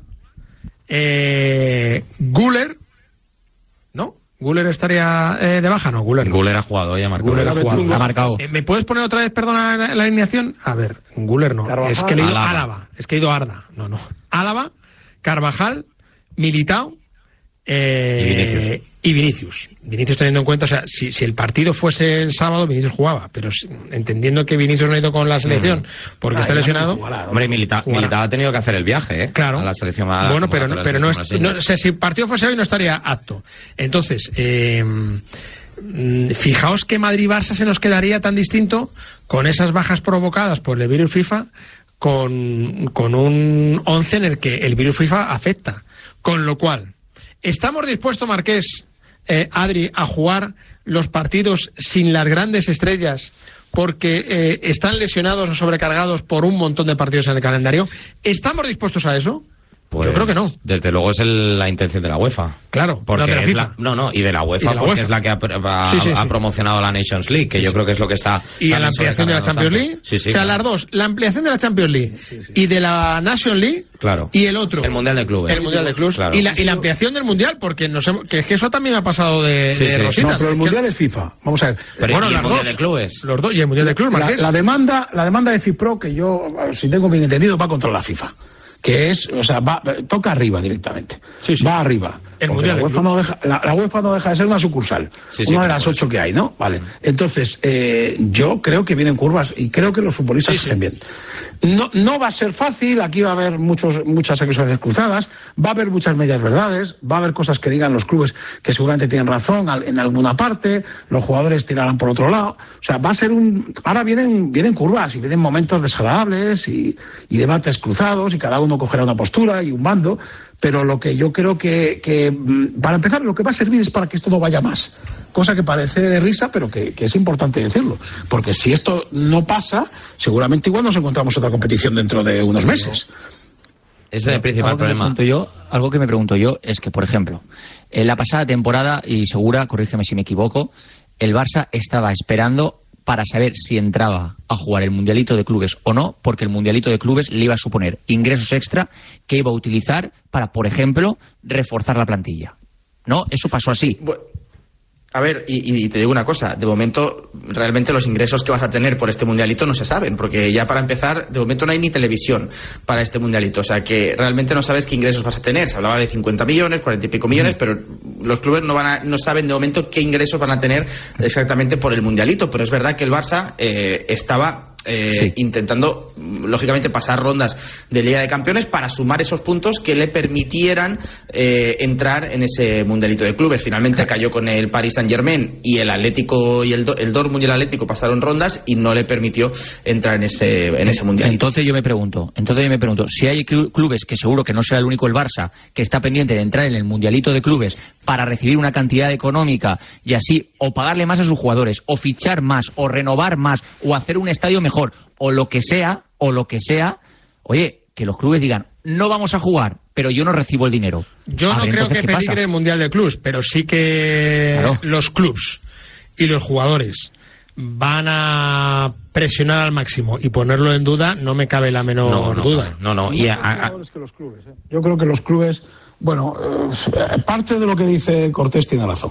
Speaker 3: eh, Güler, ¿no? ¿Güler estaría eh, de baja? No, Güler.
Speaker 5: Güler ha jugado, ya ha marcado.
Speaker 3: Güler ha, jugado, ha marcado. Eh, ¿Me puedes poner otra vez, perdona, la, la alineación? A ver, Güler no. Carvajal. Es que he leído Álava. Es que he ido Arda. No, no. Álava, Carvajal, Militao eh,
Speaker 5: y Vinicius.
Speaker 3: Y Vinicius. Vinicius teniendo en cuenta, o sea, si, si el partido fuese el sábado, Vinicius jugaba, pero si, entendiendo que Vinicius no ha ido con la selección mm. porque ah, está lesionado.
Speaker 5: Hombre, Militao, Militao ha tenido que hacer el viaje, ¿eh?
Speaker 3: Claro.
Speaker 5: A la selección. A,
Speaker 3: bueno, pero, no, pero no es. No, o sea, si el partido fuese hoy, no estaría apto. Entonces, eh, fijaos que Madrid-Barça se nos quedaría tan distinto con esas bajas provocadas por el virus FIFA, con, con un once en el que el virus FIFA afecta. Con lo cual, ¿estamos dispuestos, Marqués, eh, Adri, a jugar los partidos sin las grandes estrellas porque eh, están lesionados o sobrecargados por un montón de partidos en el calendario? ¿Estamos dispuestos a eso?
Speaker 5: Pues,
Speaker 3: yo creo que no.
Speaker 5: Desde luego es el, la intención de la UEFA.
Speaker 3: Claro,
Speaker 5: porque
Speaker 3: no de la
Speaker 5: es
Speaker 3: FIFA.
Speaker 5: La, no, no, y de la UEFA, de la porque UEFA. Es la que ha, ha,
Speaker 3: sí, sí,
Speaker 5: ha
Speaker 3: sí.
Speaker 5: promocionado la Nations League, que sí, yo sí. creo que es lo que está...
Speaker 3: Y la ampliación de la Champions League.
Speaker 5: Sí, sí,
Speaker 3: o sea,
Speaker 5: claro.
Speaker 3: las dos, la ampliación de la Champions League sí, sí. y de la Nations League.
Speaker 5: Claro.
Speaker 3: Y el otro.
Speaker 5: El Mundial de Clubes.
Speaker 3: El Mundial de Clubes.
Speaker 5: Claro.
Speaker 3: Y, la, y la ampliación del Mundial, porque no sé, que es que eso también me ha pasado de,
Speaker 5: sí,
Speaker 3: de
Speaker 5: sí.
Speaker 3: rositas.
Speaker 6: No, pero el Mundial es FIFA. Vamos a ver.
Speaker 5: Pero
Speaker 3: bueno,
Speaker 5: y el Mundial
Speaker 3: dos,
Speaker 5: de Clubes.
Speaker 3: Los dos, y el Mundial de Clubes, Marqués.
Speaker 6: La, la, demanda, la demanda de FIFPro, que yo, si tengo bien entendido, va contra la FIFA. Que es, o sea, va, toca arriba directamente. Sí, sí. Va arriba.
Speaker 3: El mundial
Speaker 6: la, UEFA no deja, la, la UEFA no deja de ser una sucursal. Sí, sí, una de las ocho que hay, ¿no? Vale. Entonces, eh, yo creo que vienen curvas y creo que los futbolistas sí, estén sí. bien. No, no va a ser fácil, aquí va a haber muchos, muchas acusaciones cruzadas, va a haber muchas medias verdades, va a haber cosas que digan los clubes que seguramente tienen razón en alguna parte, los jugadores tirarán por otro lado. O sea, va a ser un... Ahora vienen, vienen curvas y vienen momentos desagradables y, y debates cruzados y cada uno cogerá una postura y un bando. Pero lo que yo creo que, que, para empezar, lo que va a servir es para que esto no vaya más. Cosa que parece de risa, pero que, que es importante decirlo. Porque si esto no pasa, seguramente igual nos encontramos otra competición dentro de unos meses.
Speaker 5: Ese es el principal
Speaker 1: algo
Speaker 5: problema.
Speaker 1: Que yo, algo que me pregunto yo es que, por ejemplo, en la pasada temporada, y Segura, corrígeme si me equivoco, el Barça estaba esperando para saber si entraba a jugar el Mundialito de Clubes o no, porque el Mundialito de Clubes le iba a suponer ingresos extra que iba a utilizar para, por ejemplo, reforzar la plantilla. ¿No? Eso pasó así.
Speaker 2: Bueno, a ver, y, y te digo una cosa, de momento realmente los ingresos que vas a tener por este Mundialito no se saben, porque ya para empezar, de momento no hay ni televisión para este Mundialito, o sea que realmente no sabes qué ingresos vas a tener. Se hablaba de cincuenta millones, cuarenta y pico millones, mm. pero los clubes no van a, no saben de momento qué ingresos van a tener exactamente por el Mundialito, pero es verdad que el Barça eh, estaba... Eh, sí. intentando, lógicamente, pasar rondas de Liga de Campeones para sumar esos puntos que le permitieran eh, entrar en ese Mundialito de Clubes. Finalmente cayó con el Paris Saint-Germain y el Atlético y el, Do- el Dortmund y el Atlético pasaron rondas y no le permitió entrar en ese en ese Mundialito.
Speaker 1: Entonces yo me pregunto, entonces yo me pregunto, si hay clubes, que seguro que no será el único el Barça, que está pendiente de entrar en el Mundialito de Clubes para recibir una cantidad económica y así o pagarle más a sus jugadores, o fichar más, o renovar más, o hacer un estadio mejor, o lo que sea, o lo que sea, oye, que los clubes digan, no vamos a jugar, pero yo no recibo el dinero.
Speaker 3: Yo no
Speaker 1: ver,
Speaker 3: creo que peligre
Speaker 1: pasa?
Speaker 3: el Mundial de Clubs, pero sí que claro. los clubs y los jugadores van a presionar al máximo y ponerlo en duda, no me cabe la menor
Speaker 5: no, no,
Speaker 3: duda.
Speaker 5: No, no, y a, a...
Speaker 6: que los clubes, ¿eh? Yo creo que los clubes, bueno, eh, parte de lo que dice Cortés tiene razón.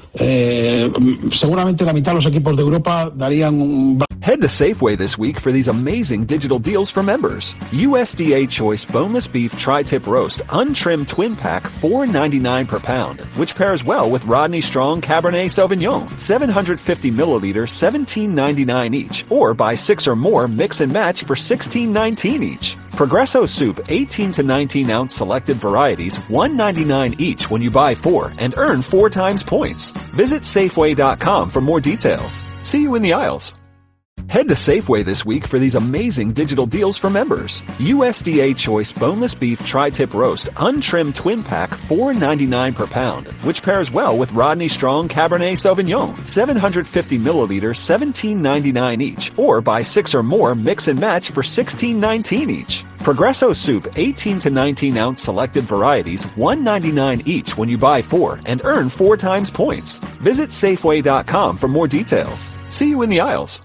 Speaker 6: Eh, seguramente la mitad de los equipos de Europa darían un...
Speaker 7: Head to Safeway this week for these amazing digital deals for members. U S D A Choice Boneless Beef Tri-Tip Roast Untrimmed Twin Pack four ninety-nine per pound, which pairs well with Rodney Strong Cabernet Sauvignon, seven hundred fifty milliliters, seventeen ninety-nine each, or buy six or more, mix and match for sixteen nineteen each. Progresso Soup eighteen to nineteen ounce selected varieties, one ninety-nine each when you buy four and earn four times points. Visit Safeway dot com for more details. See you in the aisles. Head to Safeway this week for these amazing digital deals for members. U S D A Choice Boneless Beef Tri-Tip Roast Untrimmed Twin Pack four ninety-nine per pound, which pairs well with Rodney Strong Cabernet Sauvignon, seven hundred fifty milliliters, seventeen ninety-nine each, or buy six or more, mix and match for sixteen nineteen each. Progresso Soup eighteen to nineteen ounce selected varieties, one ninety-nine each when you buy four and earn four times points. Visit Safeway dot com for more details. See you in the aisles.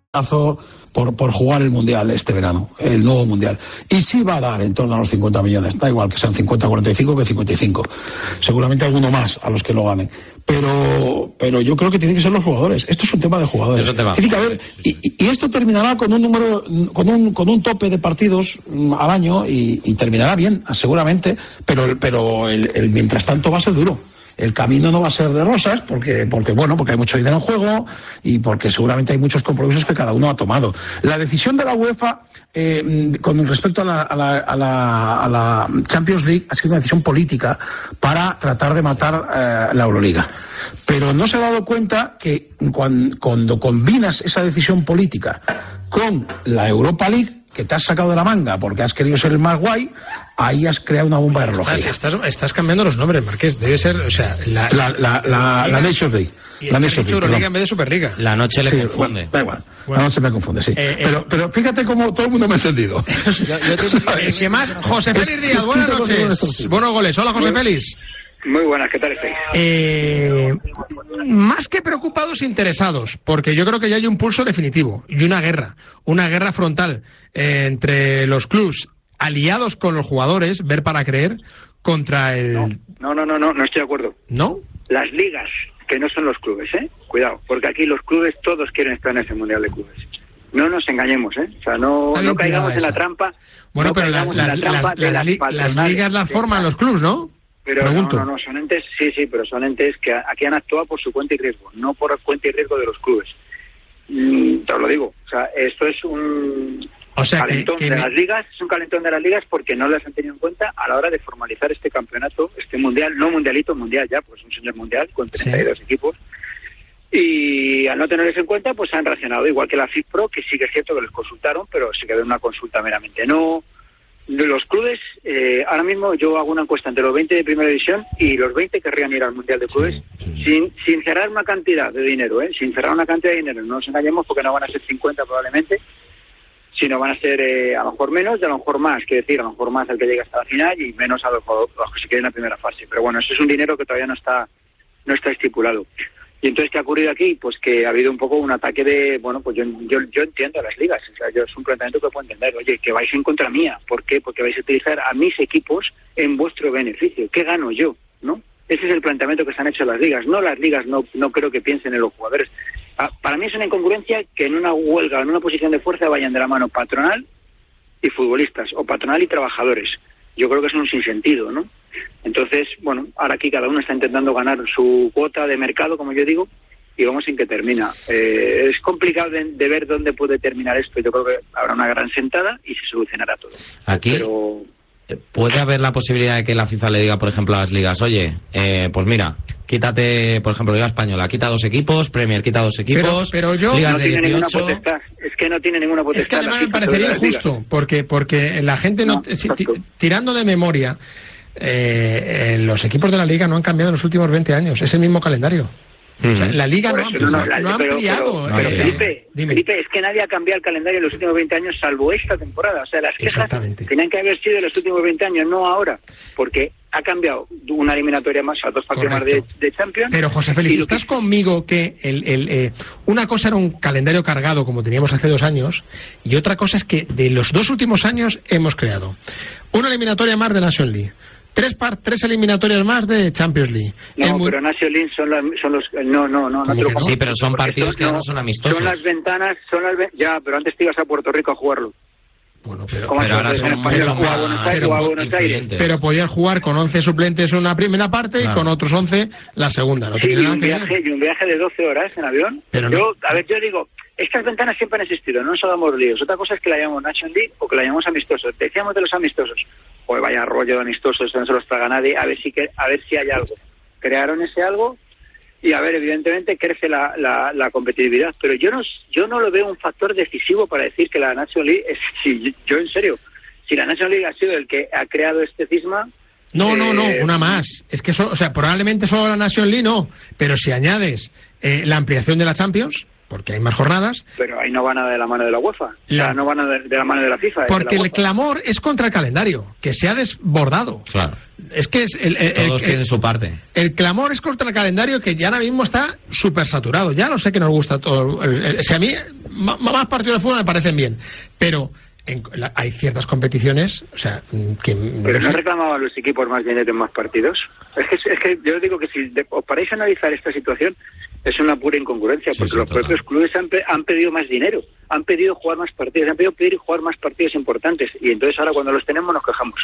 Speaker 6: Por, por jugar el Mundial este verano, el nuevo Mundial. Y sí va a dar en torno a los cincuenta millones. Da igual que sean cincuenta cuarenta y cinco que cincuenta y cinco. Seguramente alguno más a los que lo ganen. Pero, pero yo creo que tienen que ser los jugadores. Esto es un tema de jugadores.
Speaker 5: Eso te va.
Speaker 6: Tiene que haber, y, y esto terminará con un número, con un, con un tope de partidos al año y, y terminará bien, seguramente. Pero, pero el, el mientras tanto va a ser duro. El camino no va a ser de rosas porque, porque bueno, porque hay mucho dinero en juego y porque seguramente hay muchos compromisos que cada uno ha tomado. La decisión de la UEFA eh, con respecto a la, a, la, a, la, a la Champions League ha sido una decisión política para tratar de matar eh, la Euroliga. Pero no se ha dado cuenta que cuando, cuando combinas esa decisión política con la Europa League, que te has sacado de la manga porque has querido ser el más guay, ahí has creado una bomba de relojería.
Speaker 3: Estás, estás, estás cambiando los nombres, Marqués. Debe ser, o sea, la,
Speaker 6: la, la, la, la Nations League.
Speaker 3: La Nations League en vez de Superliga.
Speaker 5: La noche le
Speaker 6: sí,
Speaker 5: confunde.
Speaker 6: Bueno, da igual. Bueno. La noche me confunde, sí. Eh, pero, eh, pero fíjate cómo todo el mundo me ha entendido.
Speaker 3: yo, yo te, el que más, José Félix Díaz, buenas noches. Buenos goles. Hola, José Félix.
Speaker 11: Muy buenas, ¿qué tal estáis?
Speaker 3: Eh, más que preocupados, interesados, porque yo creo que ya hay un pulso definitivo y una guerra, una guerra frontal eh, entre los clubs aliados con los jugadores, ver para creer, contra el...
Speaker 11: No, no, no, no, no estoy de acuerdo.
Speaker 3: ¿No?
Speaker 11: Las ligas, que no son los clubes, ¿eh? Cuidado, porque aquí los clubes todos quieren estar en ese Mundial de Clubes. No nos engañemos, ¿eh? O sea, no, no caigamos en la trampa.
Speaker 3: Bueno,
Speaker 11: no
Speaker 3: pero la, la, la, la, la, la, las ligas las forman los clubs, ¿no?
Speaker 11: Pero
Speaker 3: Pregunto.
Speaker 11: no, no, no, son entes, sí, sí, pero son entes que aquí han actuado por su cuenta y riesgo, no por cuenta y riesgo de los clubes. Mm, te lo digo, o sea, esto es un
Speaker 3: o sea,
Speaker 11: calentón
Speaker 3: que, que
Speaker 11: de
Speaker 3: me...
Speaker 11: las ligas, es un calentón de las ligas porque no las han tenido en cuenta a la hora de formalizar este campeonato, este mundial, no mundialito, mundial ya, pues un señor mundial con treinta y dos sí. equipos. Y al no tenerlos en cuenta, pues han reaccionado, igual que la FIFPro, que sí que es cierto que les consultaron, pero se quedó en una consulta meramente. No... De los clubes, eh, ahora mismo yo hago una encuesta entre los veinte de primera división y los veinte querrían ir al Mundial de Clubes sí, sí. sin sin cerrar una cantidad de dinero, ¿eh? Sin cerrar una cantidad de dinero. No nos engañemos porque no van a ser cincuenta probablemente, sino van a ser eh, a lo mejor menos y a lo mejor más. Quiere decir, a lo mejor más al que llegue hasta la final y menos a los, a los que se queden en la primera fase. Pero bueno, eso es un dinero que todavía no está no está estipulado. Y entonces, ¿qué ha ocurrido aquí? Pues que ha habido un poco un ataque de, bueno, pues yo yo, yo entiendo a las ligas, o sea, yo es un planteamiento que puedo entender, oye, que vais en contra mía, ¿por qué? Porque vais a utilizar a mis equipos en vuestro beneficio, ¿qué gano yo? ¿No? Ese es el planteamiento que se han hecho las ligas, no las ligas no no creo que piensen en los jugadores. Para mí es una incongruencia que en una huelga, en una posición de fuerza vayan de la mano patronal y futbolistas, o patronal y trabajadores. Yo creo que es un sinsentido, ¿no? Entonces, bueno, ahora aquí cada uno está intentando ganar su cuota de mercado, como yo digo, y vamos en qué termina. Eh, es complicado de, de ver dónde puede terminar esto. Yo creo que habrá una gran sentada y se solucionará todo.
Speaker 5: Aquí
Speaker 11: Pero...
Speaker 5: puede haber la posibilidad de que la FIFA le diga, por ejemplo, a las ligas, oye, eh, pues mira, quítate, por ejemplo, Liga Española, quita dos equipos, Premier quita dos equipos,
Speaker 12: pero, pero yo
Speaker 5: Ligas
Speaker 11: no
Speaker 5: de
Speaker 11: tiene ninguna
Speaker 5: dieciocho...
Speaker 11: potestad. Es que no tiene ninguna potestad.
Speaker 12: Es que además me parecería injusto, porque, porque la gente, no, no si, tirando de memoria, eh, eh, los equipos de la Liga no han cambiado en los últimos veinte años, es el mismo calendario. O sea, la Liga no,
Speaker 11: eso,
Speaker 12: no,
Speaker 11: no, la,
Speaker 12: no ha
Speaker 11: pero,
Speaker 12: ampliado.
Speaker 11: Pero, pero,
Speaker 12: eh,
Speaker 11: Felipe, Felipe, es que nadie ha cambiado el calendario en los últimos veinte años, salvo esta temporada. O sea, las quejas tenían que haber sido en los últimos veinte años, no ahora. Porque ha cambiado una eliminatoria más, a dos partidos más de, de Champions.
Speaker 12: Pero, José Félix, ¿estás que... conmigo que el, el, eh, una cosa era un calendario cargado, como teníamos hace dos años, y otra cosa es que de los dos últimos años hemos creado una eliminatoria más de National League, Tres, par, tres eliminatorias más de Champions League.
Speaker 11: No,
Speaker 12: el
Speaker 11: pero National League son, la, son los... No, no, no. no, te lo
Speaker 5: sí, pero son partidos son, que no son amistosos.
Speaker 11: Son las ventanas, son las... Ya, pero antes te ibas a Puerto Rico a jugarlo.
Speaker 12: Bueno, pero,
Speaker 5: pero ahora son mucho más
Speaker 12: pero, pero podían jugar con once suplentes una primera parte claro. y con otros once la segunda. No
Speaker 11: sí,
Speaker 12: tiene
Speaker 11: y,
Speaker 12: nada
Speaker 11: un
Speaker 12: que
Speaker 11: viaje,
Speaker 12: ver.
Speaker 11: y un viaje de doce horas en avión.
Speaker 12: Pero
Speaker 11: yo,
Speaker 12: no.
Speaker 11: A ver, yo digo... Estas ventanas siempre han existido, no nos hagamos líos. Otra cosa es que la llamamos National League o que la llamamos amistosos. Decíamos de los amistosos, pues vaya rollo de amistosos, no se los traga nadie, a ver si que, a ver si hay algo. Crearon ese algo y a ver, evidentemente crece la, la, la competitividad, pero yo no yo no lo veo un factor decisivo para decir que la National League es, si yo en serio, si la National League ha sido el que ha creado este cisma.
Speaker 12: No,
Speaker 11: eh,
Speaker 12: no, no, una más. Es que, so, o sea, probablemente solo la National League no, pero si añades eh, la ampliación de la Champions, porque hay más jornadas.
Speaker 11: Pero ahí no van a de la mano de la UEFA, la... o sea, no van a de, de la mano de la FIFA.
Speaker 12: Porque
Speaker 11: la
Speaker 12: el clamor es contra el calendario, que se ha desbordado.
Speaker 5: Claro.
Speaker 12: Es que es el, el,
Speaker 5: todos
Speaker 12: el,
Speaker 5: tienen
Speaker 12: el,
Speaker 5: su parte.
Speaker 12: El clamor es contra el calendario que ya ahora mismo está súper saturado. Ya lo sé que nos gusta todo. El, el, si a mí más partidos de fútbol me parecen bien, pero en, la, hay ciertas competiciones, o sea, que...
Speaker 11: Pero no reclamaban los equipos más bien de más partidos. Es que, es que yo digo que si de, os paráis a analizar esta situación, es una pura incongruencia, porque sí, sí, los total. propios clubes han, han pedido más dinero, han pedido jugar más partidos, han pedido pedir jugar más partidos importantes, y entonces ahora cuando los tenemos nos quejamos.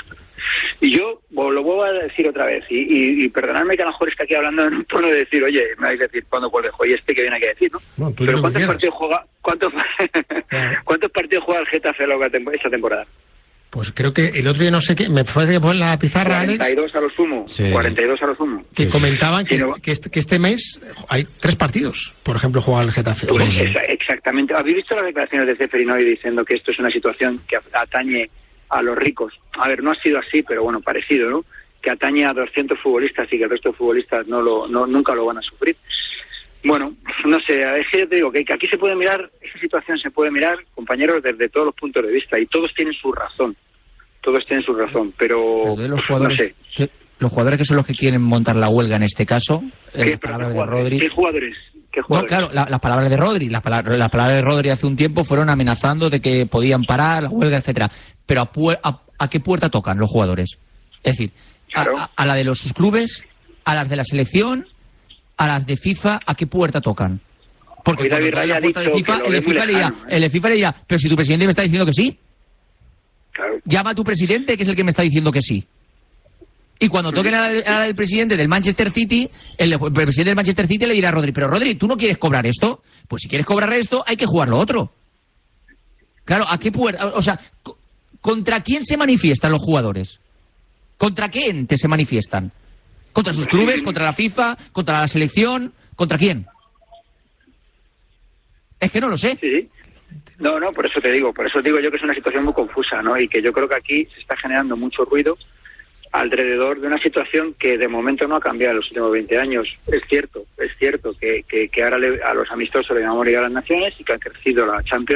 Speaker 11: Y yo lo vuelvo a decir otra vez, y, y, y perdonadme que a lo mejor es que aquí hablando en un tono de decir, oye, me vais a decir cuándo vuelve, oye, este que viene aquí a decir, ¿no?
Speaker 12: no
Speaker 11: Pero ¿cuántos partidos juega cuántos, ¿cuántos partidos juega el Getafe esta temporada?
Speaker 12: Pues creo que el otro día no sé qué, me parece que fue en la pizarra,
Speaker 11: cuarenta y dos
Speaker 12: Alex,
Speaker 11: a lo sumo, sí. cuarenta y dos a lo sumo.
Speaker 12: Que
Speaker 11: sí,
Speaker 12: comentaban
Speaker 11: sí.
Speaker 12: que, que, este, que este mes hay tres partidos, por ejemplo, juega el Getafe.
Speaker 11: Pues esa, exactamente. ¿Habéis visto las declaraciones de Ceferín hoy diciendo que esto es una situación que atañe a los ricos? A ver, no ha sido así, pero bueno, parecido, ¿no? Que atañe a doscientos futbolistas y que el resto de futbolistas no lo, no, nunca lo van a sufrir. Bueno, no sé, es que yo te digo que aquí se puede mirar, esa situación se puede mirar, compañeros, desde todos los puntos de vista, y todos tienen su razón. Todos tienen su razón, pero,
Speaker 1: pero los jugadores,
Speaker 11: no sé.
Speaker 1: Que, los jugadores que son los que quieren montar la huelga en este caso,
Speaker 11: ¿Qué,
Speaker 1: las palabras de Rodri.
Speaker 11: ¿Qué jugadores? ¿Qué jugadores?
Speaker 1: No, claro, la, las palabras de Rodri, las palabras, las palabras de Rodri hace un tiempo fueron amenazando de que podían parar la huelga, etcétera. Pero a, a, ¿a qué puerta tocan los jugadores? Es decir, claro. a, a la de los sus clubes, a las de la selección, a las de FIFA, ¿a qué puerta tocan? Porque cuando tocan la puerta de FIFA, el de FIFA, le dirá, ¿eh? el de FIFA le dirá, pero si tu presidente me está diciendo que sí.
Speaker 11: Claro.
Speaker 1: Llama a tu presidente, que es el que me está diciendo que sí. Y cuando toquen a la del presidente del Manchester City, el, el presidente del Manchester City le dirá a Rodri, pero Rodri, ¿tú no quieres cobrar esto? Pues si quieres cobrar esto, hay que jugar lo otro. Claro, ¿a qué puerta? O sea, ¿contra quién se manifiestan los jugadores? ¿Contra quién te se manifiestan? ¿Contra sus clubes? ¿Contra la FIFA? ¿Contra la selección? ¿Contra quién? Es que no lo sé.
Speaker 11: Sí. No, no, por eso te digo, por eso digo yo que es una situación muy confusa, ¿no? Y que yo creo que aquí se está generando mucho ruido alrededor de una situación que de momento no ha cambiado en los últimos veinte años. Es cierto, es cierto que, que, que ahora le, a los amistosos le llamamos Liga de las Naciones y que ha crecido la Champions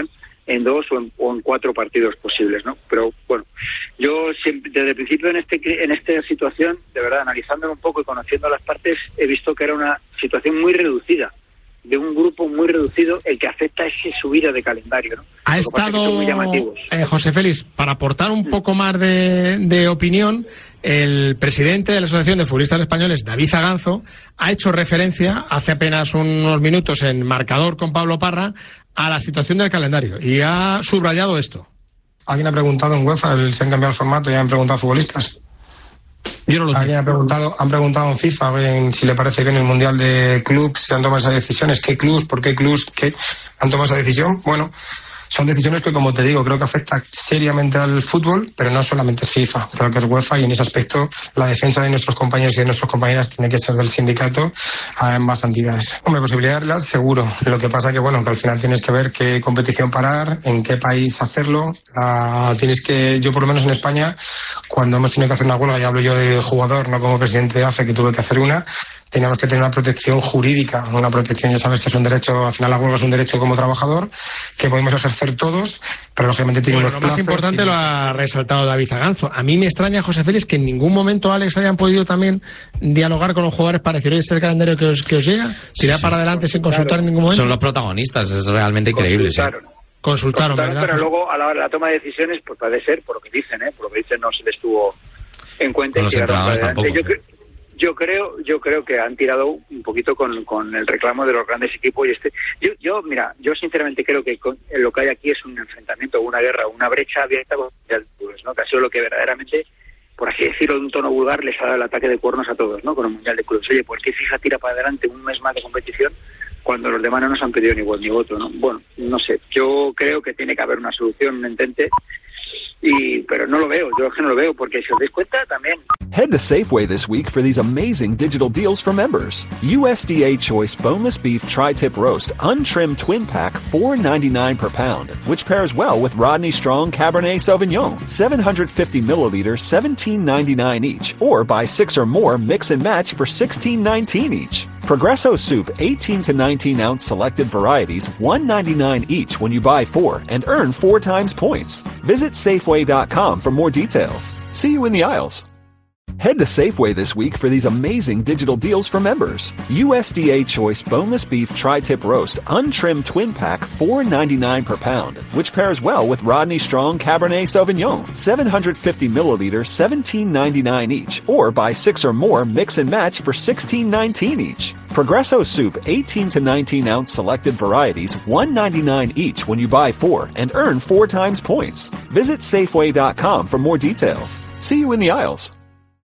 Speaker 11: en dos o en, o en cuatro partidos posibles, ¿no? Pero bueno, yo siempre, desde el principio en este en esta situación, de verdad, analizándolo un poco y conociendo las partes, he visto que era una situación muy reducida, de un grupo muy reducido, el que afecta ese subida de calendario, ¿no?
Speaker 3: Ha estado, eh, José Félix, para aportar un poco más de, de opinión, el presidente de la Asociación de Futbolistas Españoles, David Zaganzo, ha hecho referencia hace apenas unos minutos en Marcador con Pablo Parra a la situación del calendario y ha subrayado esto.
Speaker 13: Alguien ha preguntado en UEFA el, si han cambiado el formato y han preguntado a futbolistas.
Speaker 3: Yo no lo sé.
Speaker 13: Alguien ha preguntado, han preguntado en FIFA en, si le parece bien el Mundial de Clubs, si han tomado esas decisiones, qué clubs, por qué clubs, qué han tomado esa decisión. Bueno, son decisiones que, como te digo, creo que afectan seriamente al fútbol, pero no solamente es FIFA, creo que es UEFA, y en ese aspecto la defensa de nuestros compañeros y de nuestras compañeras tiene que ser del sindicato a ambas entidades. Hombre, posibilidades seguro. Lo que pasa que, bueno, que al final tienes que ver qué competición parar, en qué país hacerlo. Uh, tienes que, yo por lo menos en España, cuando hemos tenido que hacer una huelga, y hablo yo de jugador, no como presidente de A F E, que tuve que hacer una, teníamos que tener una protección jurídica, una protección, ya sabes que es un derecho, al final la huelga es un derecho como trabajador, que podemos ejercer todos, pero lógicamente tiene
Speaker 3: bueno,
Speaker 13: unos
Speaker 3: plazos. Lo más importante y... lo ha resaltado David Zaganzo. A mí me extraña, José Félix, que en ningún momento, Alex, hayan podido también dialogar con los jugadores para decir, este es el calendario que os, que os llega, tirar sí, para sí. adelante sin consultar claro. en ningún momento.
Speaker 5: Son los protagonistas, es realmente increíble.
Speaker 11: Consultaron,
Speaker 5: sí.
Speaker 11: consultaron, consultaron pero luego a la hora de la toma de decisiones, pues puede ser, por lo que dicen, ¿eh? por lo que dicen no se les tuvo en cuenta.
Speaker 5: Con
Speaker 11: y
Speaker 5: los entrenadores tampoco.
Speaker 11: Yo creo, Yo creo, yo creo que han tirado un poquito con, con el reclamo de los grandes equipos y este. Yo, yo, mira, yo sinceramente creo que con, lo que hay aquí es un enfrentamiento, una guerra, una brecha abierta con el clubes, ¿no? Que ha sido lo que verdaderamente, por así decirlo de un tono vulgar, les ha dado el ataque de cuernos a todos, ¿no? Con el Mundial de Clubes. Oye, ¿por qué FIFA tira para adelante un mes más de competición cuando los demás no nos han pedido ni voz ni voto, ¿no? Bueno, no sé. Yo creo que tiene que haber una solución, un entente. Y, pero no lo veo, yo es que no lo veo, porque si os dais cuenta también.
Speaker 7: Head to Safeway this week for these amazing digital deals for members. U S D A Choice Boneless Beef Tri-Tip Roast Untrimmed Twin Pack, four ninety-nine per pound, which pairs well with Rodney Strong Cabernet Sauvignon, seven hundred fifty milliliters, seventeen ninety-nine each, or buy six or more, mix and match for sixteen nineteen each. Progresso Soup, eighteen to nineteen ounce selected varieties, one ninety-nine each when you buy four, and earn four times points. Visit Safeway dot com for more details. See you in the aisles. Head to Safeway this week for these amazing digital deals for members. U S D A Choice Boneless Beef Tri-Tip Roast Untrimmed Twin Pack, four ninety-nine per pound, which pairs well with Rodney Strong Cabernet Sauvignon, seven hundred fifty milliliters, seventeen ninety-nine each, or buy six or more, mix and match for sixteen nineteen each. Progresso Soup, eighteen to nineteen ounce selected varieties, one ninety-nine each when you buy four, and earn four times points. Visit Safeway dot com for more details. See you in the aisles.